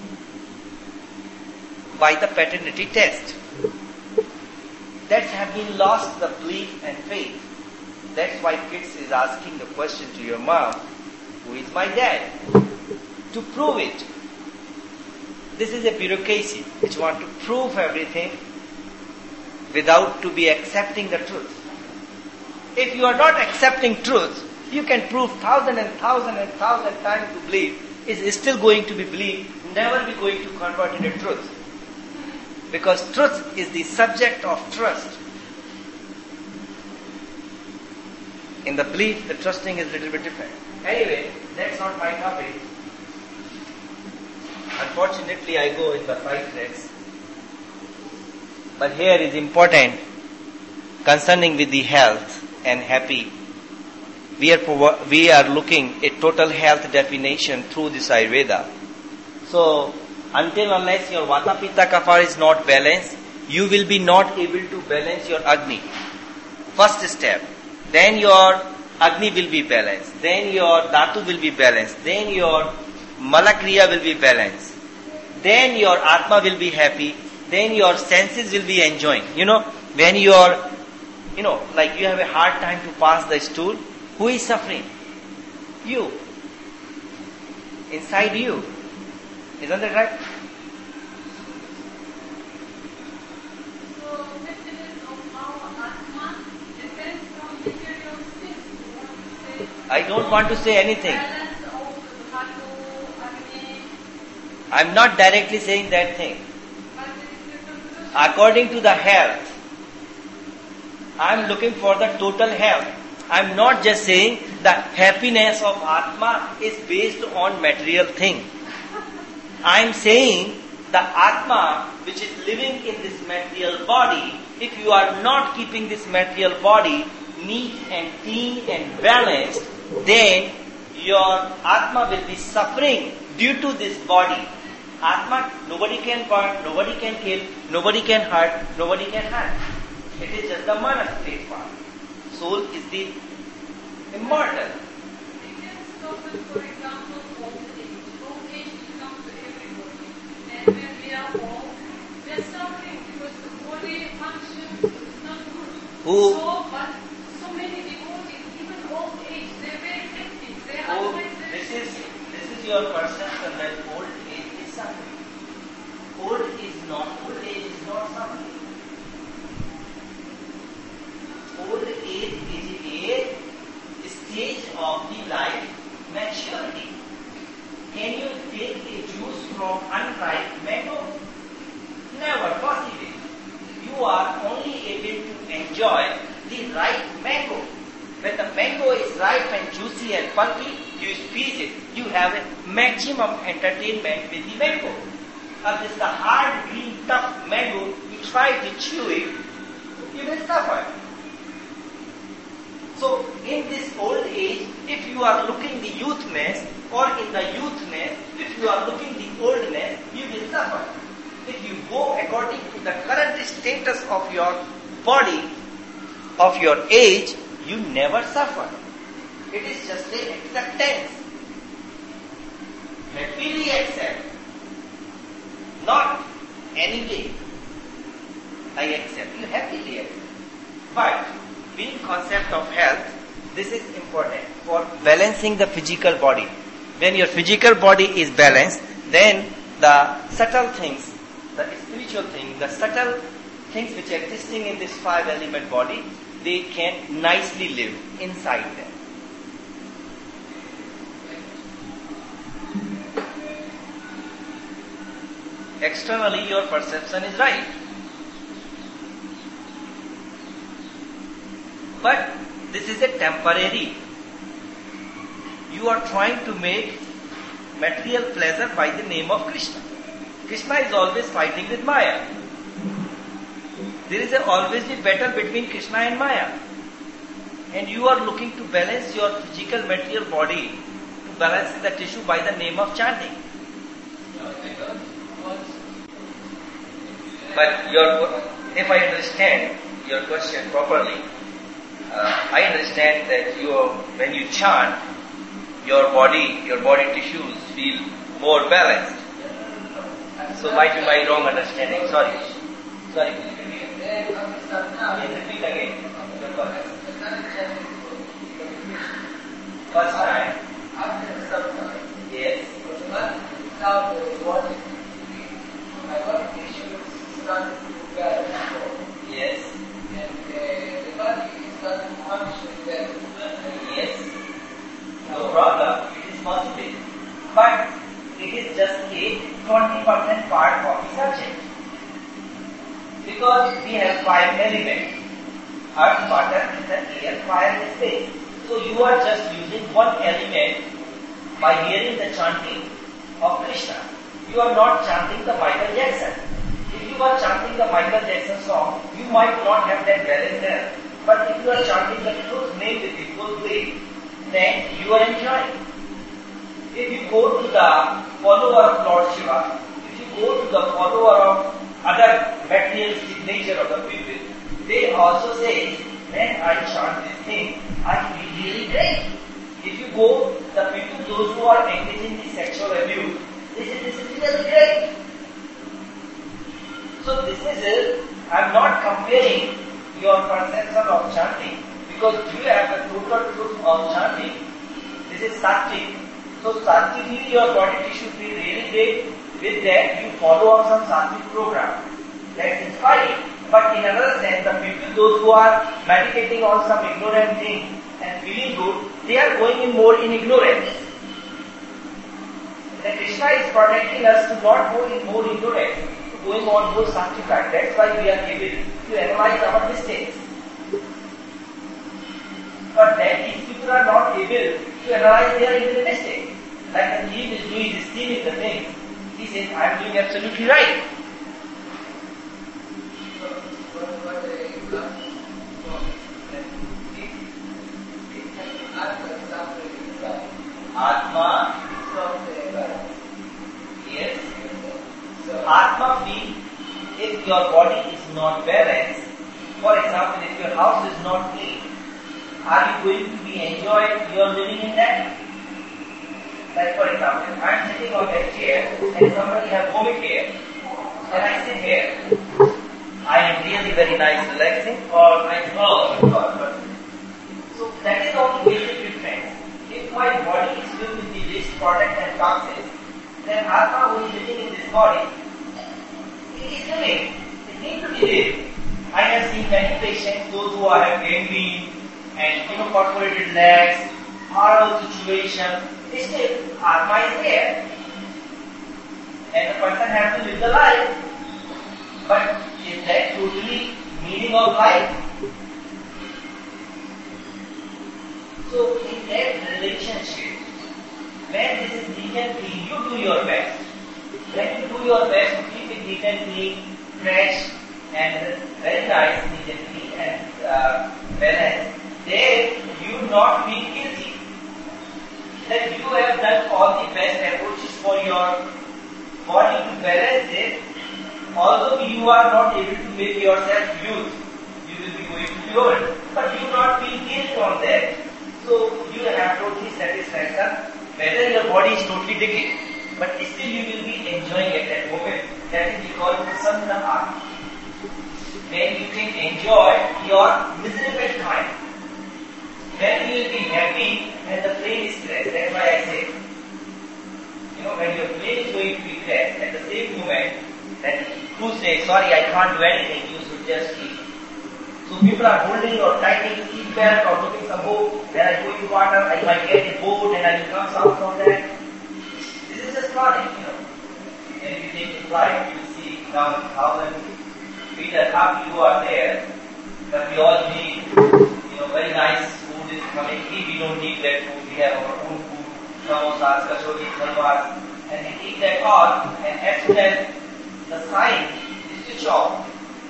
by the paternity test. That's have been lost the belief and faith. That's why kids is asking the question to your mom, who is my dad? To prove it. This is a bureaucracy which want to prove everything without to be accepting the truth. If you are not accepting truth, you can prove 1,000 and 1,000 and 1,000 times to believe, is still going to be believed, never be going to convert into truth. Because truth is the subject of trust. In the belief, the trusting is a little bit different. Anyway, that's not my topic. Unfortunately, I go in the 5 tracks. But here is important concerning with the health and happy. We are looking at total health definition through this Ayurveda. So, until unless your Vata Pitta Kapha is not balanced, you will be not able to balance your Agni. First step. Then your Agni will be balanced. Then your Dhatu will be balanced. Then your Malakriya will be balanced. Then your Atma will be happy. Then your senses will be enjoying. When you are, like you have a hard time to pass the stool, who is suffering? You. Inside you. Isn't that right? So, happiness of our Atma depends on material things. I don't want to say anything. Balance of Dhatu, Agni. I'm not directly saying that thing. But there is different position. According to the health, I'm looking for the total health. I'm not just saying the happiness of Atma is based on material thing. I'm saying the Atma which is living in this material body, if you are not keeping this material body neat and clean and balanced, then your Atma will be suffering due to this body. Atma, nobody can burn, nobody can kill, nobody can hurt, nobody can harm. It is just the Manas state part. Soul is the immortal. It can suffer, for example, old age. Old age comes to everybody. And when we are old, we are suffering because the body functions is not good. Who- But so many devotees, even old age, they're very active. They are Oh, always this is your perception that old age is suffering. Old age is not suffering. Old age is a stage of the life maturity. Can you take a juice from unripe mango? Never possible. You are only able to enjoy the ripe mango. When the mango is ripe and juicy and pulpy, you squeeze it. You have a maximum entertainment with the mango. If this is the hard, green, tough mango, you try to chew it, you will suffer. So, in this old age, if you are looking the youthness, or in the youthness, if you are looking the oldness, you will suffer. If you go according to the current status of your body, of your age, you never suffer. It is just an acceptance. Happily accept. Not anyway. I accept. You happily accept. But, being concept of health, this is important for balancing the physical body. When your physical body is balanced, then the subtle things, the spiritual things, the subtle things which are existing in this 5-element body, they can nicely live inside them. Externally, your perception is right. But this is a temporary. You are trying to make material pleasure by the name of Krishna. Krishna is always fighting with Maya. There is always a battle between Krishna and Maya. And you are looking to balance your physical material body, to balance the tissue by the name of chanting. But if I understand your question properly, I understand that when you chant, your body tissues feel more balanced. So might be my wrong understanding. Sorry. Please repeat again. First time. Yes. Yes. Yes. No problem. It is possible. But it is just a 20% part of the subject. Because we have 5 elements. Earth, water, air, fire and space. So you are just using one element by hearing the chanting of Krishna. You are not chanting the Michael Jackson. If you you are chanting the Michael Jackson song, you might not have that balance there. But if you are chanting the truth name with equal way, then you are enjoying. If you go to the follower of Lord Shiva, if you go to the follower of other materialistic nature of the people, they also say, when I chant this thing, I feel really great. If you go, the people, those who are engaging in sexual abuse, they say this is really great. So this is it. I am not comparing your perception of chanting, because you have the total truth of chanting. This is sattvic. So sattvic, your body tissue feel really great. With that, you follow up some sattvic program. That's inspiring. But in another sense, the people, those who are meditating on some ignorant thing and feeling good, they are going in more in ignorance. The Krishna is protecting us to not go in more ignorance, to going on more sanctified. That's why we are able to analyze our mistakes. But then these people are not able to analyze their mistakes. Like the thief is doing this stealing the thing. He says, I am doing absolutely right. Atma, yes. Atma means if your body is not balanced, for example, if your house is not clean, are you going to be enjoying your living in that? Like for example, I am sitting on that chair and somebody has vomit here and I sit here. I am really very nice, relaxing, or I oh my God. So that is the basic difference. If my body is filled with the waste product and toxins, then Atma who is living in this body, it is living. It needs to be lived. I have seen many patients, those who have gangrene and perforated legs, horrible situation. Still, Atma is there. And the person has to live the life. But is that totally meaning of life? So in that relationship, when this is neat and clean, you do your best. When you do your best to keep it neat and clean, fresh and very nice, neat and clean and balanced, then you not feel guilty. That you have done all the best approaches for your body to balance it. Although you are not able to make yourself youth, you will be going to be old. But you not feel guilt on that. So you have totally satisfaction whether your body is totally decayed. But still you will be enjoying at that moment. That is called Prasanna Atma. When you can enjoy your miserable time. Then you will be happy when the plane is crashed. That's why I say, when your plane is going to be crashed, at the same moment, that who says, sorry, I can't do anything, you should just sleep. So people are holding or tightening the seat belt or looking some boat. When I go into water, I might get a boat and I will come out from that. This is just planning, And if you take a flight, you will see now 1,000 feet up you are there. But we all need, very nice food is coming. We don't need that food. We have our own food. Samosas, kachori, halwas. And we eat that all. And as soon as the sign is switch off,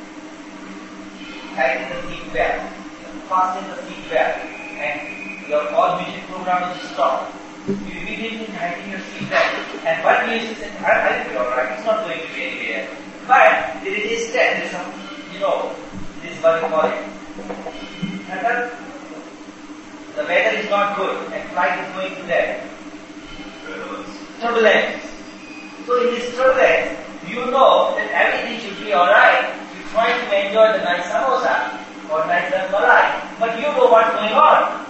tighten the seat belt, fasten the seat belt, and your all music program is stopped. You immediately tighten your seat belt, and what music says, I will be alright, it's not going to be anywhere. But there is a step, there is some, this is what we call it. And the weather is not good, and flight is going to that. Turbulence. So in this turbulence, you know that everything should be alright. You're trying to enjoy the nice samosa or nice malai, but you know what's going on.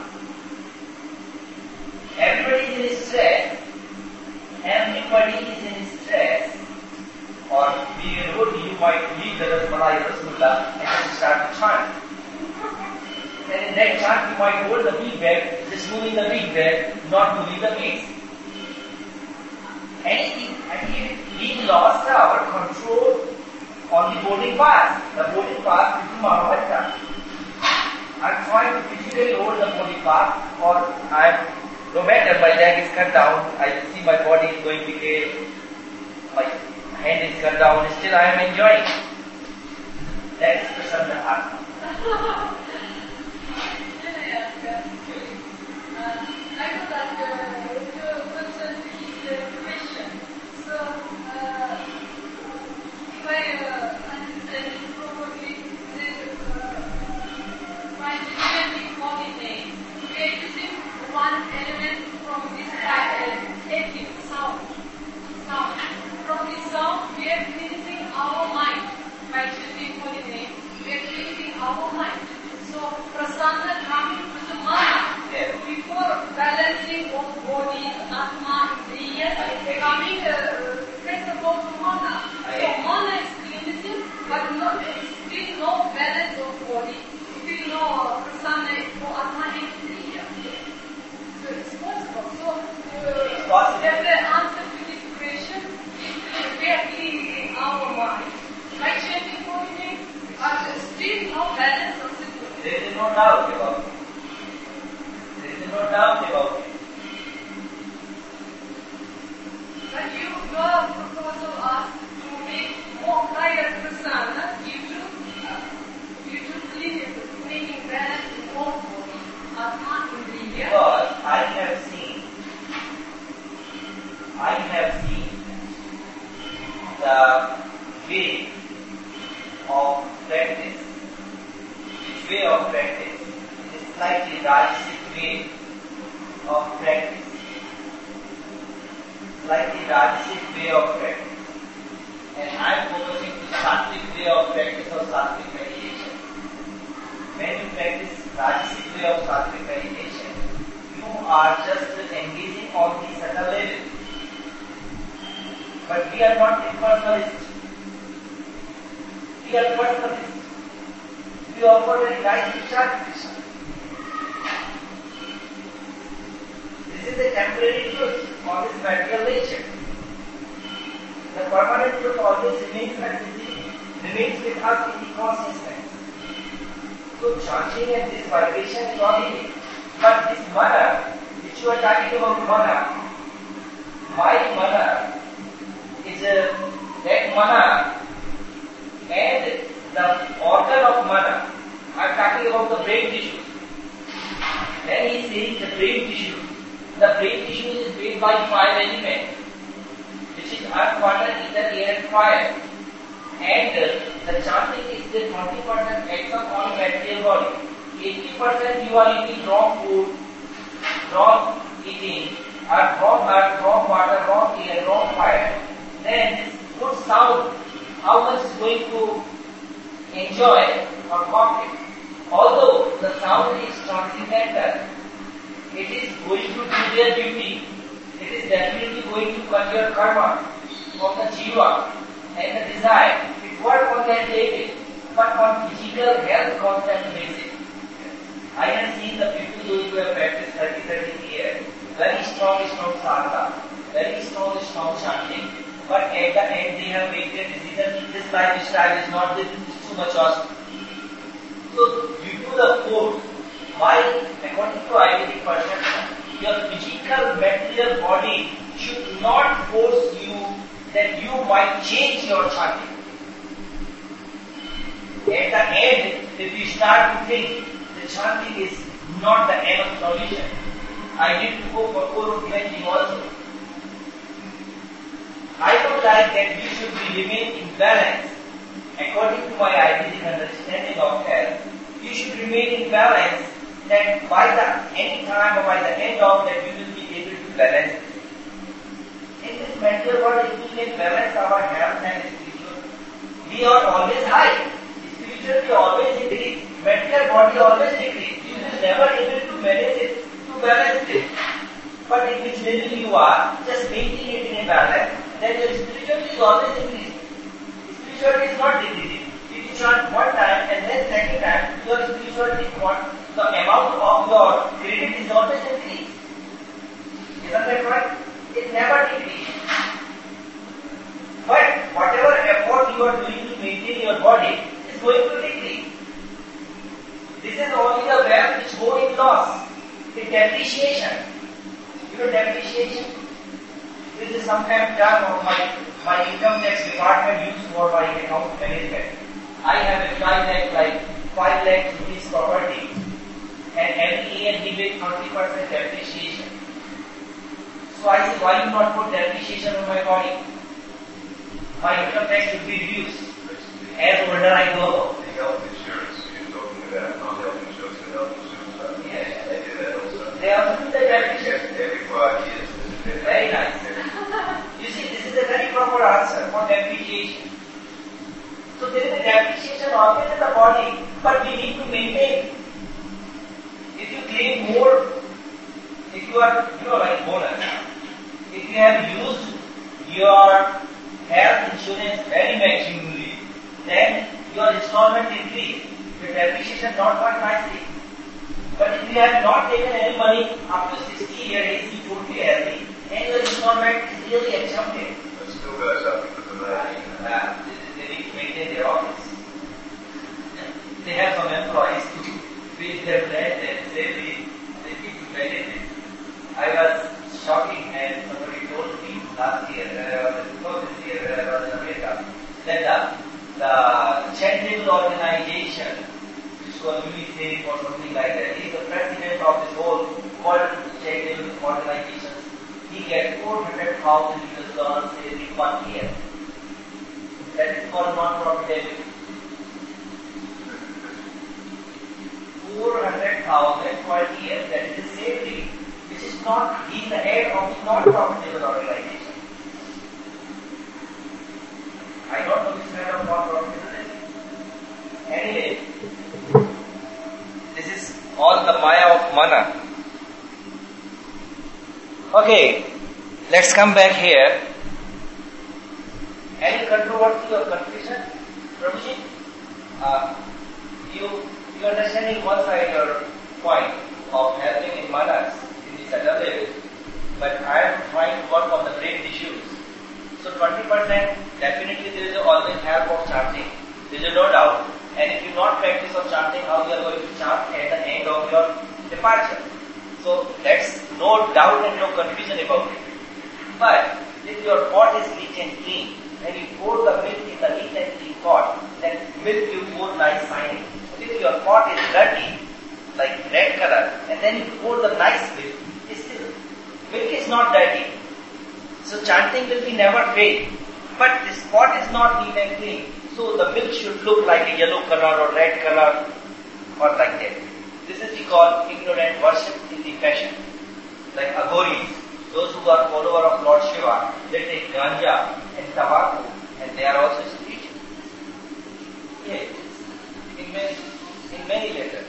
Everybody is in stress. Everybody is in stress. Or being a roti, you might leave the rasmalai rasgulla and just start to chant. And in that chant, you might hold the wheat bag, just moving the wheat bag, not moving the piece. Anything, and we lost our control on the boarding pass. The boarding pass is to Mahavatta. I'm trying to physically hold the boarding pass, or no matter my leg is cut down, I see my body is going to decay, my hand is cut down, still I am enjoying. our mind. So prasana coming to the mind. Yes. Before balancing of body, atma, indriya, coming first of all to mana. So mana is cleansing, but still no balance of body, still no prasana for atma and indriya. So it's possible. So possible. there's the answer to this question is we are cleansing our mind. By changing body, but still no balance of the body. There is no doubt about it. There is no doubt about it. But your proposal are to make more higher prasana due to cleaning balance in all body, atma, indriya. Because I have seen the way of practice. This way of practice is slightly rajasic way of practice. Slightly rajasic way of practice. And I am focusing to sattvic way of practice or sattvic meditation. When you practice rajasic way of sattvic meditation, you are just engaging on the subtle level. But we are not impersonalists. We are personalists. We offer very nice Krishna. This is the temporary truth of this material nature. The permanent truth always remains with us in the consciousness. So chanting and this vibration is only, but this mana, which you are talking about mana, my mana is that mana and the organ of mana. I am talking about the brain tissue. When he is saying the brain tissue is made by 5 elements, which is earth, water, ether, air and fire. And the chanting is the 20% action on material body. 80% you are eating raw food, raw eating, earth, raw water, raw air, raw fire. Then this good sound, how much is going to enjoy or copy? Although the sound is transcendental, it is going to do their duty. It is definitely going to cut your karma from the jiva and the desire. It works on that level, but on physical health concept basis. I have seen the people those who have practiced 30 years, very strong sadhana, very strong chanting. But at the end they have made their decision, this lifestyle is not this, too much awesome. So due to the food, according to Ayurvedic perception, your physical material body should not force you that you might change your chanting. At the end, if you start to think the chanting is not the end of solution, I need to go for Guru cleansing also. I would like that you should remain in balance. According to my Ayurvedic understanding of health, you should remain in balance that by any time or by the end of that you will be able to balance. In this material world, if we can balance our health and spiritual, we are always high. Spiritually always increase. Material body always decrease. You will never able to manage it, to balance it. But in which level you are, just maintaining it in a balance, then your spirituality is always increasing. Spirituality is not decreasing. If you chant one time and then second time, your spirituality, the amount of your credit is always increased. Isn't that right? It never decreases. But whatever effort you are doing to maintain your body is going to decrease. This is only the wealth which goes in loss, in depreciation. You know depreciation? This is sometimes done on my income tax department used for my account management. I have a 5 lakh rupees property, and every year we make 30% depreciation. So I say, why you not put depreciation on my body? My income tax should be reduced as older I go. The health insurance, you're talking about non-health insurance and health insurance. Yes. They do that also. They also do the depreciation. Every 5 years. Very nice. You see, this is a very proper answer for depreciation. So there is a depreciation always in the body, But we need to maintain. If you claim more, if you are, like bonus, if you have used your health insurance very maximally, then your installment increase. Your depreciation not quite nicely. But if you have not taken any money up to 60 years, you totally healthy, and your installment is really exempted. It still goes up because of that. They need to maintain their office. They have some employees to pay their rent and salary. They need to manage it. I was shocking and somebody told me last year, before this year, when I was in America, that the charitable organization, which was UNICEF or something like that, he is the president of this whole world charitable organization. He gets $400,000 every 1 year. That is called non-profitability. 400,000 per year, that is his salary, which is not, he is the head of the non-profitable organization. I don't know which kind of non-profitable is. Anyway, this is all the Maya of Mana. Okay, let's come back here. Any controversy or confusion? Prabhuji? You understanding one side your point of helping in manas in this other level, but I am trying to work on the brain tissues. So 20% definitely there is always help of chanting. There is no doubt. And if you not practice of chanting, how you are going to chant at the end of your departure? So that's no doubt and no confusion about it. But if your pot is neat and clean, and you pour the milk in the neat and clean pot, then milk will pour nice shining. If your pot is dirty, like red color, and then you pour the nice milk, milk is not dirty. So chanting will be never fail. But this pot is not neat and clean. So the milk should look like a yellow color or red color or like that. This is we call ignorant worship in the fashion. Like agoris, those who are follower of Lord Shiva, they take ganja and tobacco and they are also spiritual. Yes. In many letters,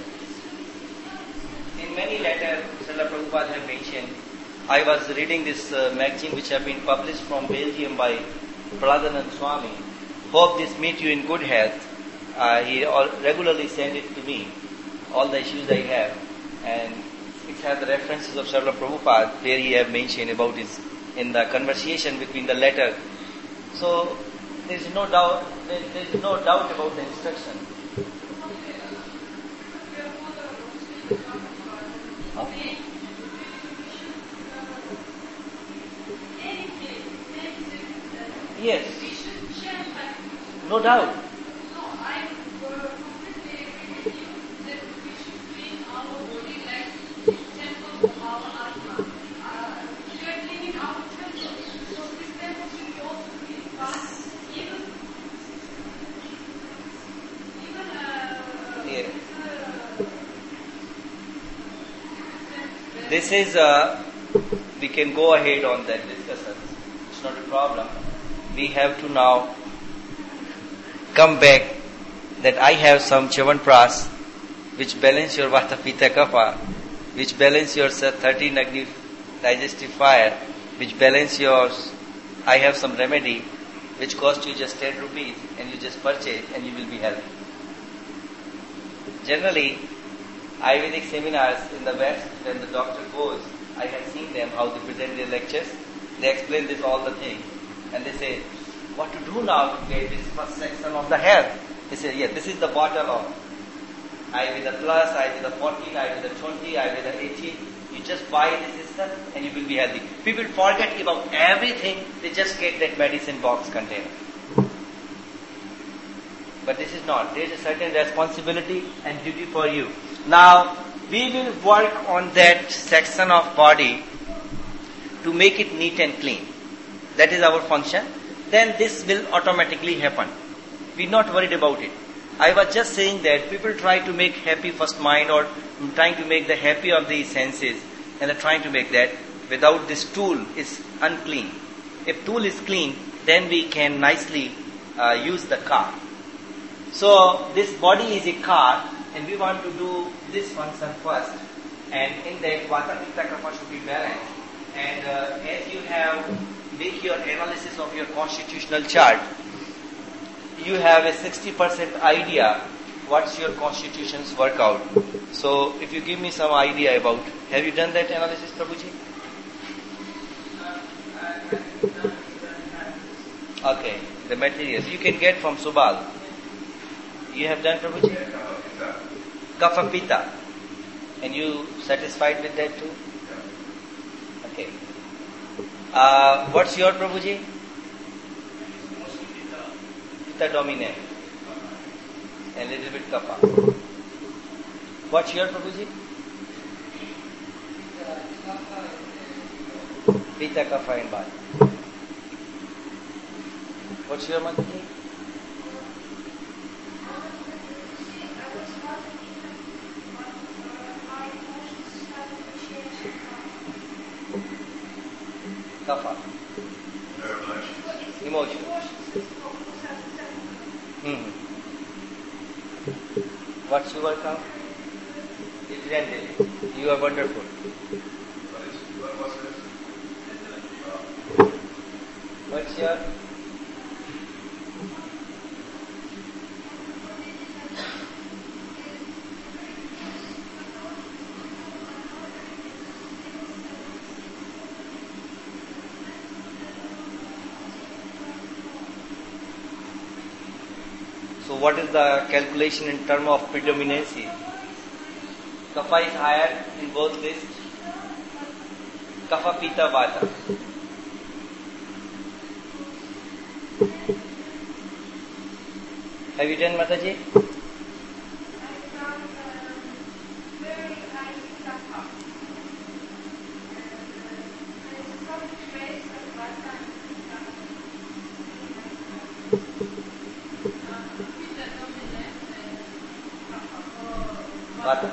Srila Prabhupada have mentioned, I was reading this magazine which have been published from Belgium by Pradanand Swami. Hope this meet you in good health. He regularly send it to me, all the issues I have, and it has the references of Srila Prabhupada where he have mentioned about his, in the conversation between the letter. So there is no doubt about the instruction. Yes, no doubt. No, I completely agree with you that we should clean our body like temple of our Atma. We are cleaning our temple. So this temple should be also clean. But This is, we can go ahead on that discussion. It's not a problem. We have to now come back that I have some Chavanpras which balance your Vata Pitta Kapha, which balance your 13 Agni digestive fire, which balance yours. I have some remedy which cost you just 10 rupees and you just purchase and you will be healthy. Generally, Ayurvedic seminars in the West, when the doctor goes, I have seen them how they present their lectures. They explain this all the thing. And they say, what to do now to get this first section of the health? They say, yeah, this is the bottle of Ayurveda Plus, Ayurveda 14, Ayurveda 20, Ayurveda 18. You just buy this stuff and you will be healthy. People forget about everything. They just get that medicine box container. But this is not. There is a certain responsibility and duty for you. Now, we will work on that section of body to make it neat and clean. That is our function. Then this will automatically happen. We're not worried about it. I was just saying that people try to make happy first mind or trying to make the happy of the senses and they're trying to make that without this tool is unclean. If tool is clean, then we can nicely use the car. So this body is a car, and we want to do this function first. And in that, Vata Pitta Kapha should be balanced. And as you have make your analysis of your constitutional chart, you have a 60% idea what's your constitution's workout. So if you give me some idea about, have you done that analysis, Prabhuji? Okay, the materials you can get from Subal. You have done, Prabhuji? Kapha Pitta. And you satisfied with that too? Okay. What's your, Prabhuji? Pitta dominant. And little bit Kapha. What's your, Prabhuji? Pitta, Kapha and Vata. What's your, Mataji? Kapha. Emotion. What's your workout? Splendid. You are wonderful. What's your? So what is the calculation in terms of predominancy? Kapha is higher in both lists. Kapha, Pitta, Vata. Have you done, Mataji? Vata.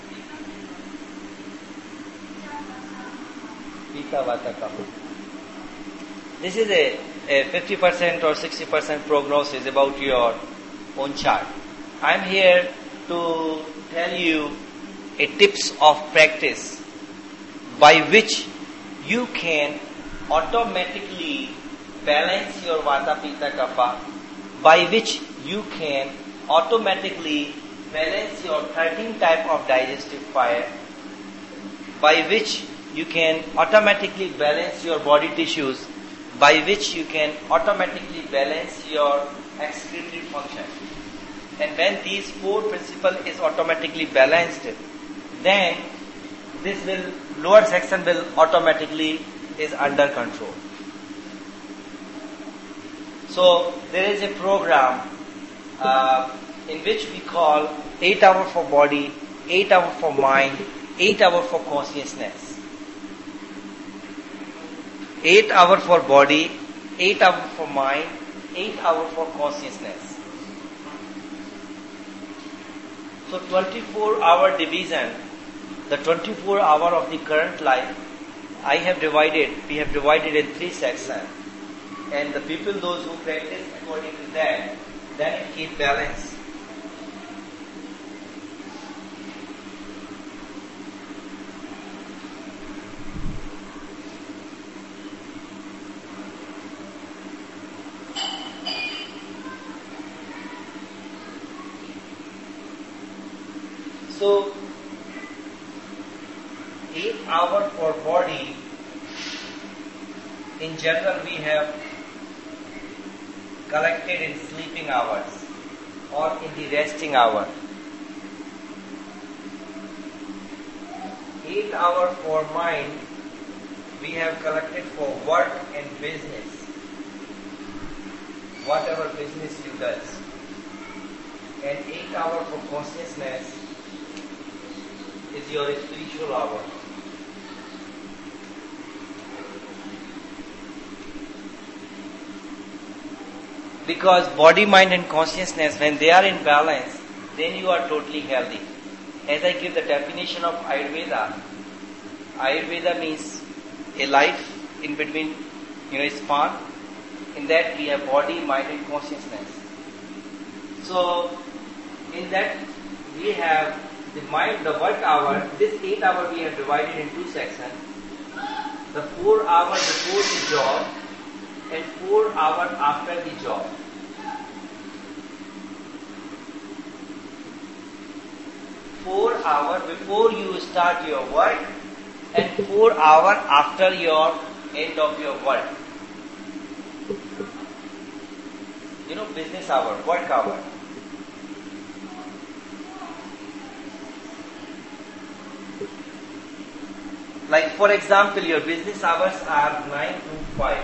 Pitta, Vata, Kapha. This is a 50% or 60% prognosis about your own chart. I am here to tell you a tips of practice by which you can automatically balance your Vata, Pitta, Kapha, by which you can automatically balance your 13 type of digestive fire, by which you can automatically balance your body tissues, by which you can automatically balance your excretory function. And when these four principles is automatically balanced, then this lower section will automatically is under control. So there is a program in which we call 8 hours for body, 8 hours for mind, 8 hours for consciousness. 8 hours for body, 8 hours for mind, 8 hours for consciousness. So 24-hour division, the 24 hour of the current life, we have divided in 3 sections. And the people, those who practice according to that, then it keeps balance. So, 8 hours for body, in general we have collected in sleeping hours or in the resting hour. 8 hours for mind we have collected for work and business, whatever business you does. And 8 hours for consciousness is your spiritual hour. Because body, mind and consciousness, when they are in balance, then you are totally healthy. As I give the definition of Ayurveda, Ayurveda means a life in between, span. In that we have body, mind and consciousness. So, in that we have the mind, the work hour. This 8 hour we have divided in 2 sections. The 4 hours before the job and 4 hours after the job. Four hours before you start your work and 4 hours after your end of your work. You know, business hour, work hour. Like for example, your business hours are 9 to 5.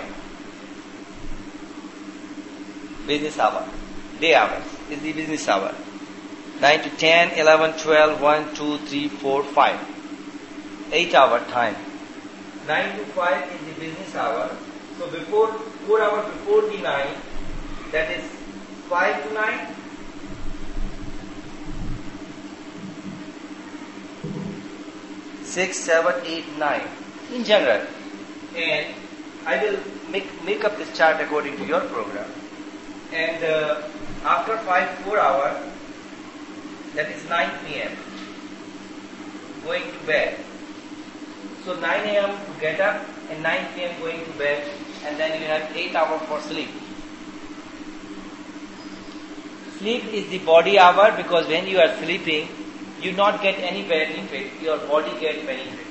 Business hour, day hours is the business hour. 9 to 10, 11, 12, 1, 2, 3, 4, 5. 8 hour time. 9 to 5 is the business hour. So before 4 hours before the 9, that is 5 to 9. Six, 7, 8, 9 in general. And I will make up this chart according to your program. And after 4 hours, that is 9 p.m. going to bed. So 9 a.m. to get up and 9 p.m. going to bed, and then you have 8 hours for sleep. Sleep is the body hour because when you are sleeping, you not get any benefit, your body get benefit.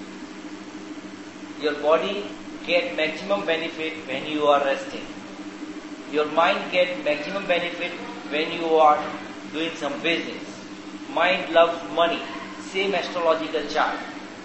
Your body get maximum benefit when you are resting. Your mind get maximum benefit when you are doing some business. Mind loves money, same astrological chart.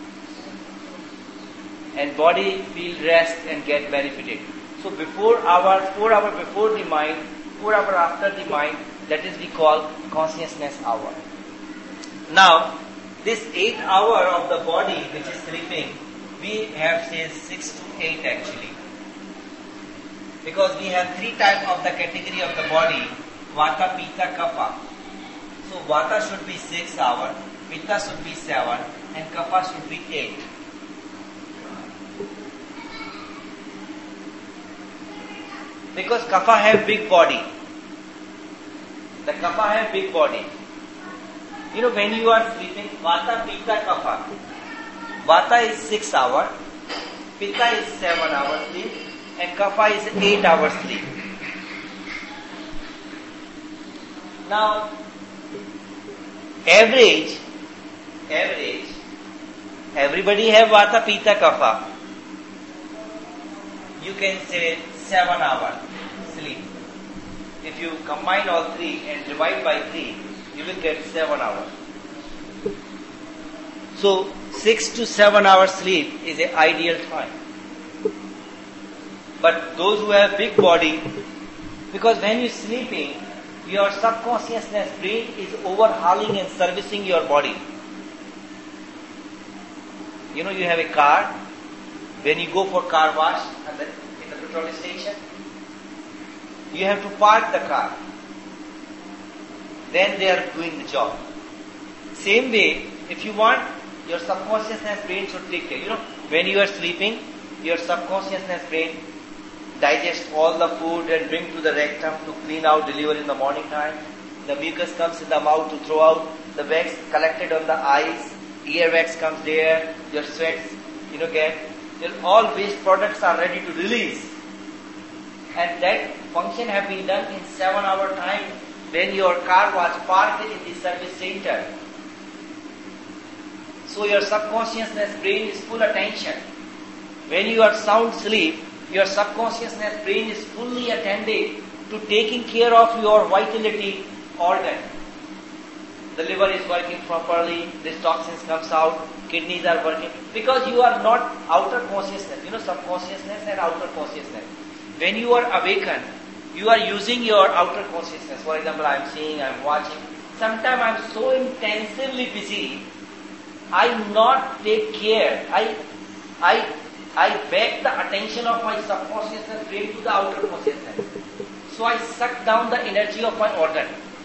And body feel rest and get benefited. So 4 hours before the mind, 4 hours after the mind, that is we call consciousness hour. Now, this 8 hour of the body which is sleeping, we have said 6 to 8 actually. Because we have 3 types of the category of the body, Vata, Pitta, Kapha. So Vata should be 6 hours, Pitta should be 7, and Kapha should be 8. Because Kapha have big body. The Kapha have big body. You know, when you are sleeping, Vata, Pitta, Kapha. Vata is 6 hours, Pitta is 7 hours sleep, and Kapha is 8 hours sleep. Now, average, everybody have Vata, Pitta, Kapha. You can say 7 hours sleep. If you combine all 3 and divide by 3, you will get 7 hours. So 6 to 7 hours sleep is an ideal time. But those who have big body, because when you're sleeping, your subconsciousness brain is overhauling and servicing your body. You know, you have a car. When you go for car wash in the petrol station, you have to park the car. Then they are doing the job. Same way, if you want, your subconsciousness brain should take care. You know, when you are sleeping, your subconsciousness brain digests all the food and bring to the rectum to clean out, deliver in the morning time. The mucus comes in the mouth to throw out. The wax collected on the eyes. Ear wax comes there. Your sweats, get. All waste products are ready to release. And that function have been done in 7 hour time when your car was parked in the service center. So your subconsciousness brain is full attention. When you are sound sleep, your subconsciousness brain is fully attended to taking care of your vitality organ. The liver is working properly, these toxins comes out, kidneys are working, because you are not outer consciousness, subconsciousness and outer consciousness. When you are awakened, you are using your outer consciousness. For example, I am seeing, I am watching. Sometimes I am so intensively busy, I not take care. I back the attention of my subconsciousness brain to the outer consciousness. So I suck down the energy of my organ.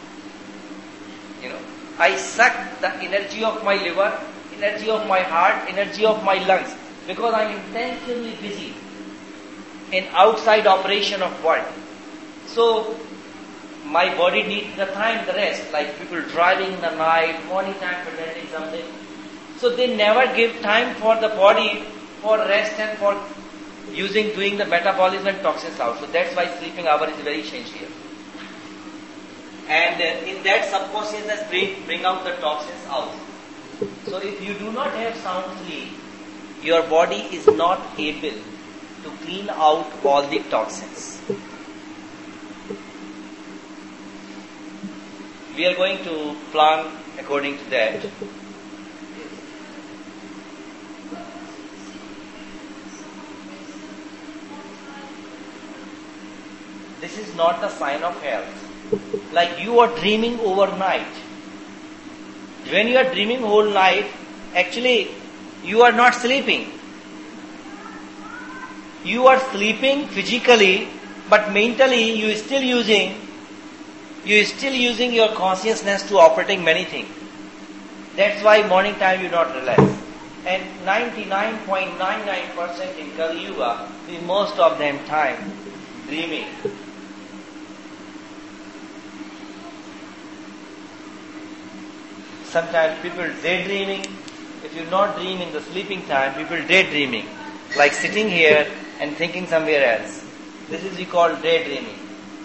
I suck the energy of my liver, energy of my heart, energy of my lungs, because I am intensively busy in outside operation of work. So my body needs the time, the rest, like people driving in the night, morning time pretending something. So they never give time for the body for rest and for doing the metabolism and toxins out. So that's why sleeping hour is very essential. And in that subconsciousness bring out the toxins out. So if you do not have sound sleep, your body is not able to clean out all the toxins. We are going to plan according to that. This is not a sign of health. Like you are dreaming overnight. When you are dreaming whole night, actually you are not sleeping. You are sleeping physically, but mentally you are still using your consciousness to operating many things. That's why morning time you not relax. And 99.99% in Kali Yuga, we most of them time dreaming. Sometimes people daydreaming. If you not dream in the sleeping time, people daydreaming. Like sitting here and thinking somewhere else. This is we call daydreaming.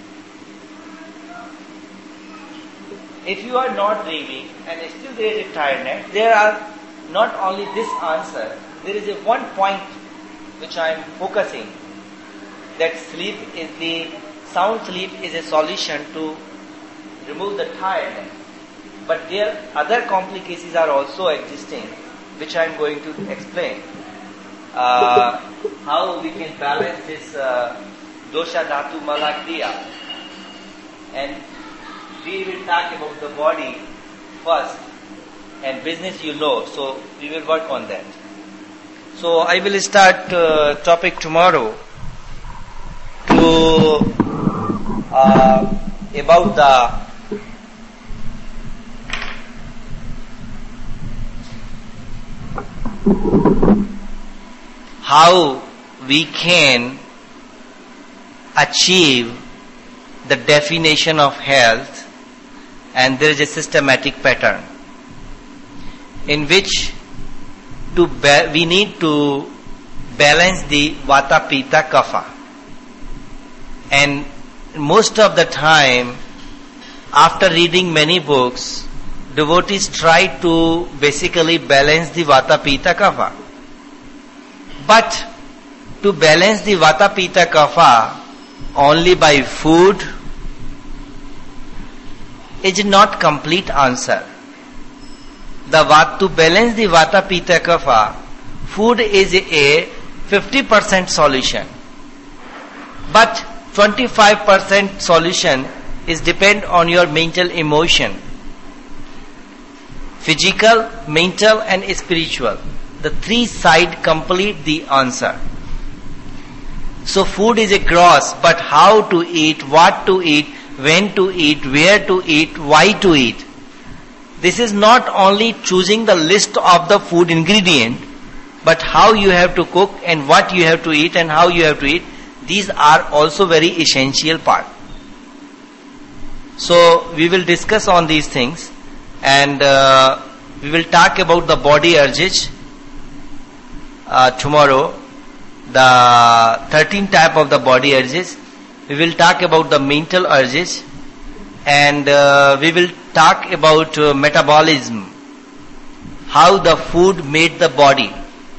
If you are not dreaming and still there is a tiredness, there are not only this answer, there is a one point which I am focusing, that sound sleep is a solution to remove the tiredness. But there other complications are also existing, which I am going to explain. How we can balance this dosha dhatu mala kriya. And we will talk about the body first, and business you know, so we will work on that. So I will start topic tomorrow to about the how we can achieve the definition of health, and there is a systematic pattern in which we need to balance the vata, pitta, kapha. And most of the time, after reading many books, devotees try to basically balance the vata, pitta, kapha. But to balance the vata, pitta, kapha only by food is not complete answer. To balance the vata, pitta, kapha, food is a 50% solution. But 25% solution is depend on your mental emotion. Physical, mental and spiritual. The three sides complete the answer. So food is a gross, but how to eat, what to eat, when to eat, where to eat, why to eat. This is not only choosing the list of the food ingredient, but how you have to cook and what you have to eat and how you have to eat. These are also very essential part. So we will discuss on these things, and we will talk about the body urges tomorrow, the 13 type of the body urges. We will talk about the mental urges, and we will talk about metabolism, how the food made the body.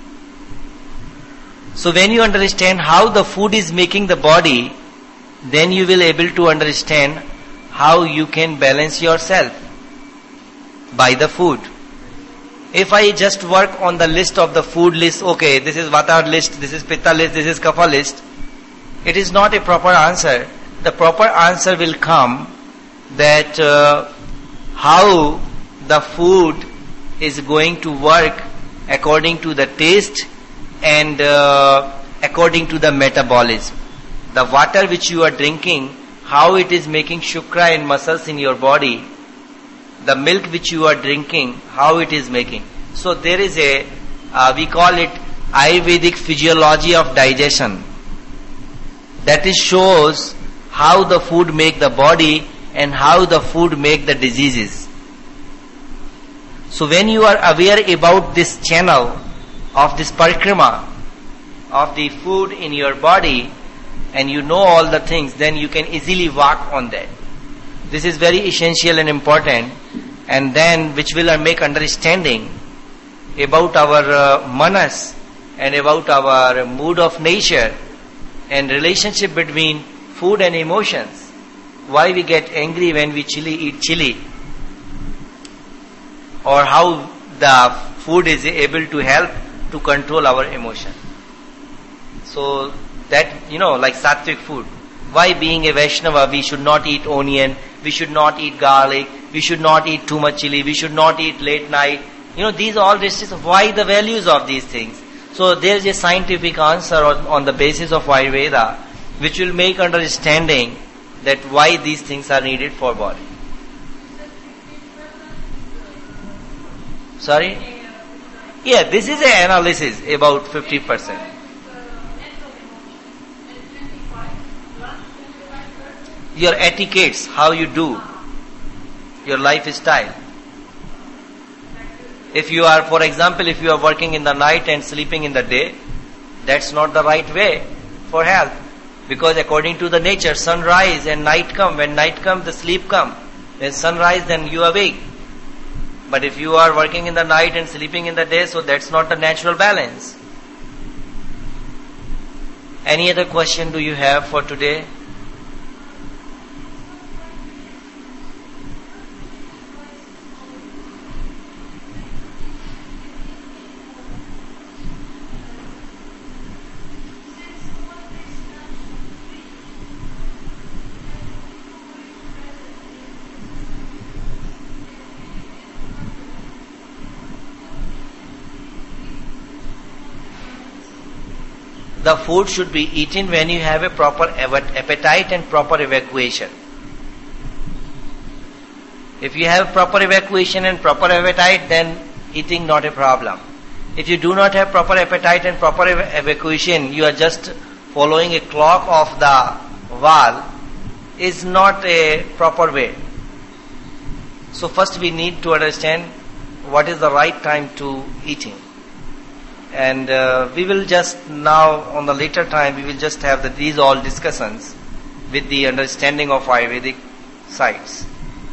So when you understand how the food is making the body, then you will able to understand how you can balance yourself by the food. If I just work on the list of the food list, okay, this is vata list, this is pitta list, this is kapha list, it is not a proper answer. The proper answer will come that how the food is going to work according to the taste and according to the metabolism. The water which you are drinking, how it is making shukra and muscles in your body. The milk which you are drinking, how it is making. So there is a, we call it Ayurvedic physiology of digestion. That is shows how the food make the body and how the food make the diseases. So when you are aware about this channel of this parikrama of the food in your body, and you know all the things, then you can easily walk on that. This is very essential and important, and then which will make understanding about our manas and about our mood of nature and relationship between food and emotions. Why we get angry when we eat chili, or how the food is able to help to control our emotion. So that, like sattvic food. Why being a Vaishnava we should not eat onion, we should not eat garlic, we should not eat too much chili, we should not eat late night. These all this is why the values of these things. So there is a scientific answer on the basis of Ayurveda, which will make understanding that why these things are needed for body. Sorry? Yeah, this is an analysis about 50%. Your etiquettes, how you do, your lifestyle. If you are, for example, if you are working in the night and sleeping in the day, that's not the right way for health. Because according to the nature, sunrise and night come. When night comes, the sleep come. When sunrise, then you awake. But if you are working in the night and sleeping in the day, so that's not the natural balance. Any other question do you have for today? The food should be eaten when you have a proper appetite and proper evacuation. If you have proper evacuation and proper appetite, then eating not a problem. If you do not have proper appetite and proper evacuation, you are just following a clock of the wall, is not a proper way. So first we need to understand what is the right time to eating. And we will just now, on the later time, we will just have these all discussions with the understanding of Ayurvedic sides.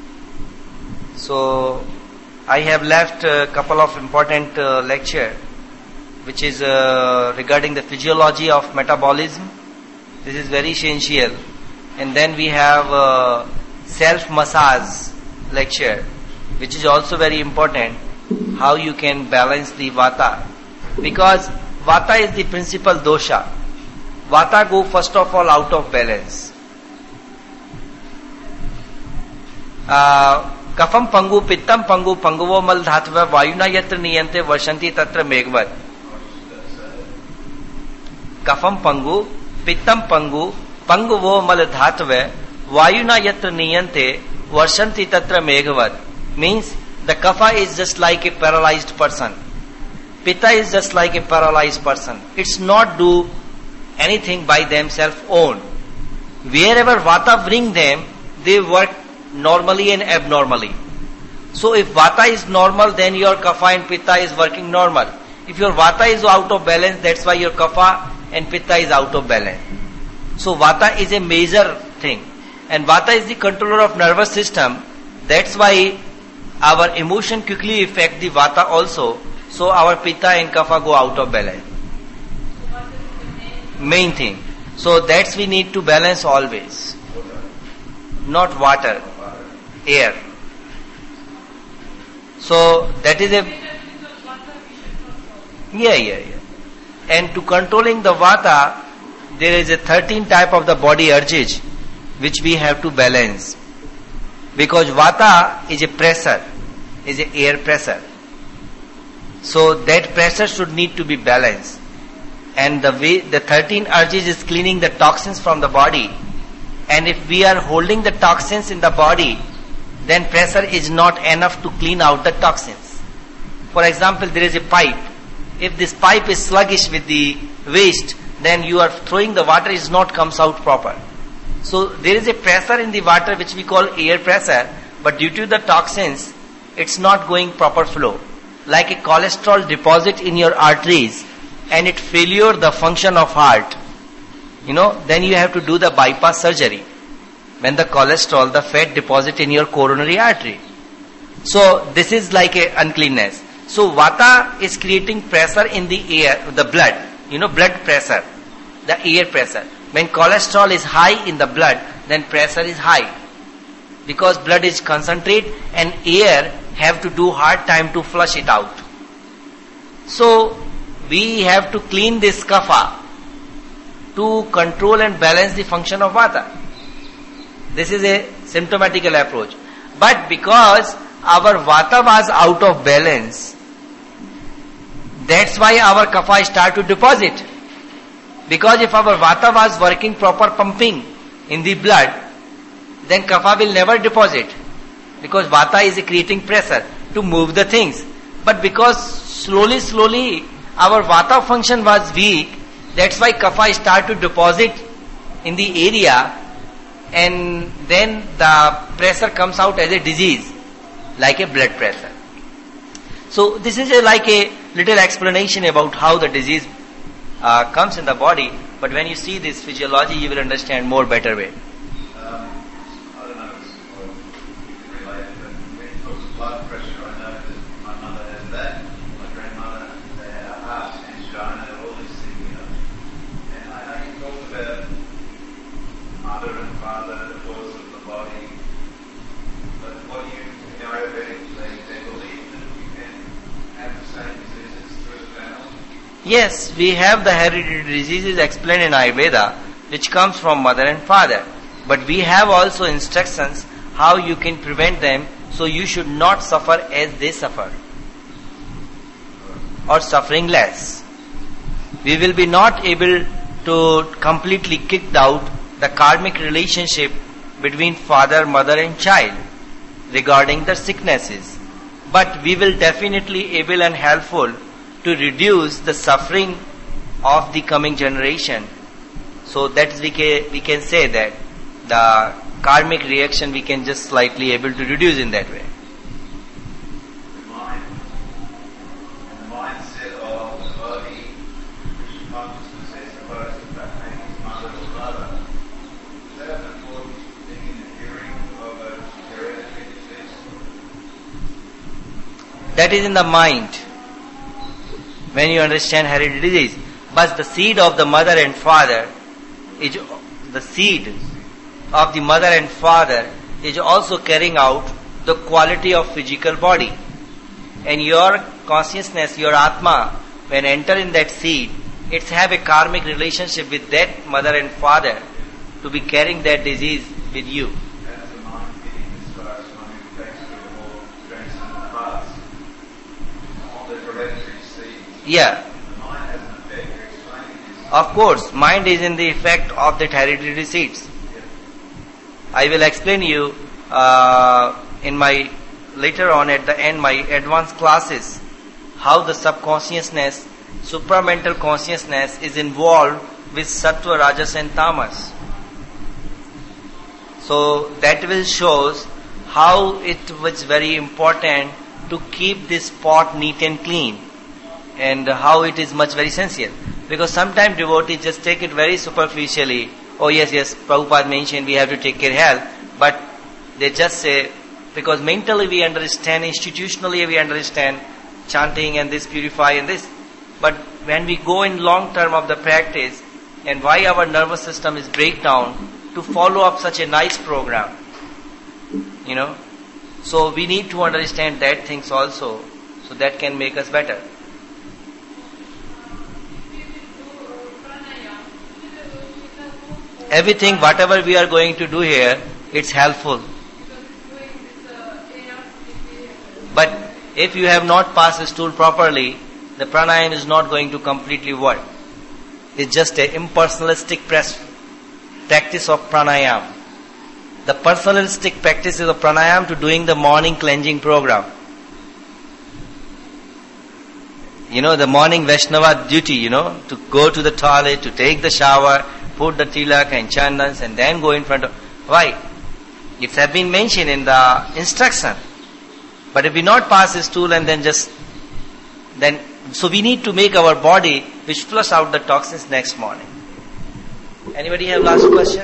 So, I have left a couple of important lecture, which is regarding the physiology of metabolism. This is very essential. And then we have self-massage lecture, which is also very important, how you can balance the vata. Because vata is the principal dosha. Vata go first of all out of balance. Kafam pangu, pittam pangu, panguvo mal dhatva, vayuna yatra niyante, varshanti tatra megvat. Kafam pangu, pittam pangu, panguvo mal dhatva, vayuna yatra niyante, varshanti tatra megvat. Means the kapha is just like a paralyzed person. Pitta is just like a paralyzed person. It's not do anything by themselves own. Wherever vata bring them, they work normally and abnormally. So if vata is normal, then your kapha and pitta is working normal. If your vata is out of balance, that's why your kapha and pitta is out of balance. So vata is a major thing. And vata is the controller of nervous system. That's why our emotion quickly affect the vata also. So our pitta and kapha go out of balance. Main thing. So that's we need to balance always. Not water, air. So that is a... Yeah. And to controlling the vata, there is a 13 type of the body urges which we have to balance. Because vata is a pressure, is a air pressure. So that pressure should need to be balanced. And the way the 13 urges is cleaning the toxins from the body. And if we are holding the toxins in the body, then pressure is not enough to clean out the toxins. For example, there is a pipe. If this pipe is sluggish with the waste, then you are throwing the water is not comes out proper. So there is a pressure in the water which we call air pressure, but due to the toxins, it's not going proper flow. Like a cholesterol deposit in your arteries and it failure the function of heart. Then you have to do the bypass surgery. When the cholesterol, the fat deposit in your coronary artery. So this is like a uncleanness. So vata is creating pressure in the air, the blood. Blood pressure, the air pressure. When cholesterol is high in the blood, then pressure is high. Because blood is concentrate and air have to do hard time to flush it out. So we have to clean this kapha to control and balance the function of vata. This is a symptomatical approach. But because our vata was out of balance, that's why our kapha start to deposit. Because if our vata was working proper pumping in the blood, then kapha will never deposit. Because vata is creating pressure to move the things. But because slowly our vata function was weak, that's why kapha start to deposit in the area, and then the pressure comes out as a disease, like a blood pressure. So this is like a little explanation about how the disease comes in the body, but when you see this physiology, you will understand more better way. I don't know if you can relate it, but when it talks of blood pressure, I know that my mother has that, my grandmother, they had a heart, angina, all these things, And I know you talked about mother and father, the cause of the body, but what do you, in Ayurvedic, they believe that we can have the same diseases through the family? Yes, we have the hereditary diseases explained in Ayurveda, which comes from mother and father. But we have also instructions how you can prevent them, so you should not suffer as they suffer, or suffering less. We will be not able to completely kick out the karmic relationship between father, mother and child regarding the sicknesses. But we will definitely able and helpful to reduce the suffering of the coming generation. So that we can say that the karmic reaction we can just slightly able to reduce in that way. The mind and the mindset of the body, which consciousness is supposed to make his mother or brother. Is that an important thing in the hearing of a hereditary disease? That is in the mind, when you understand hereditary disease. But the seed of the mother and father is the seed of the mother and father is also carrying out the quality of physical body. And your consciousness, your Atma, when enter in that seed, it's have a karmic relationship with that mother and father to be carrying that disease with you. As the mind getting as far as one who takes through the more transcendent paths, all the hereditary seeds. Yeah. The mind has an effect. You're explaining this. Of course, mind is in the effect of the hereditary seeds. I will explain you in my later on at the end my advanced classes how the subconsciousness, supramental consciousness is involved with sattva, rajas and tamas. So that will shows how it was very important to keep this pot neat and clean, and how it is much very essential. Because sometimes devotees just take it very superficially. Oh yes, Prabhupada mentioned we have to take care of health, but they just say, because mentally we understand, institutionally we understand chanting and this, purify and this. But when we go in long term of the practice, and why our nervous system is breakdown to follow up such a nice program, So we need to understand that things also, so that can make us better. Everything, whatever we are going to do here, it's helpful. But if you have not passed the stool properly, the pranayama is not going to completely work. It's just an impersonalistic practice of pranayama. The personalistic practice of pranayama to doing the morning cleansing program. The morning Vaishnava duty, to go to the toilet, to take the shower, put the tilak and chandans and then go in front of... Why? It has been mentioned in the instruction. But if we not pass this tool and then so we need to make our body which flush out the toxins next morning. Anybody have last question?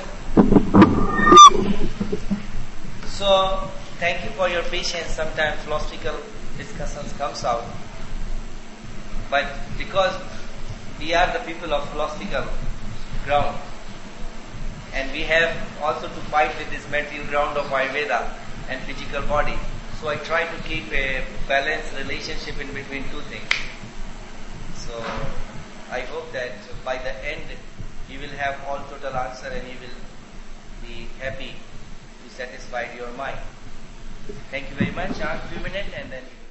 So, thank you for your patience. Sometimes philosophical discussions comes out. But because we are the people of philosophical ground, and we have also to fight with this material ground of Ayurveda and physical body. So I try to keep a balanced relationship in between two things. So I hope that by the end you will have all total answer and you will be happy to satisfy your mind. Thank you very much. A few minutes and then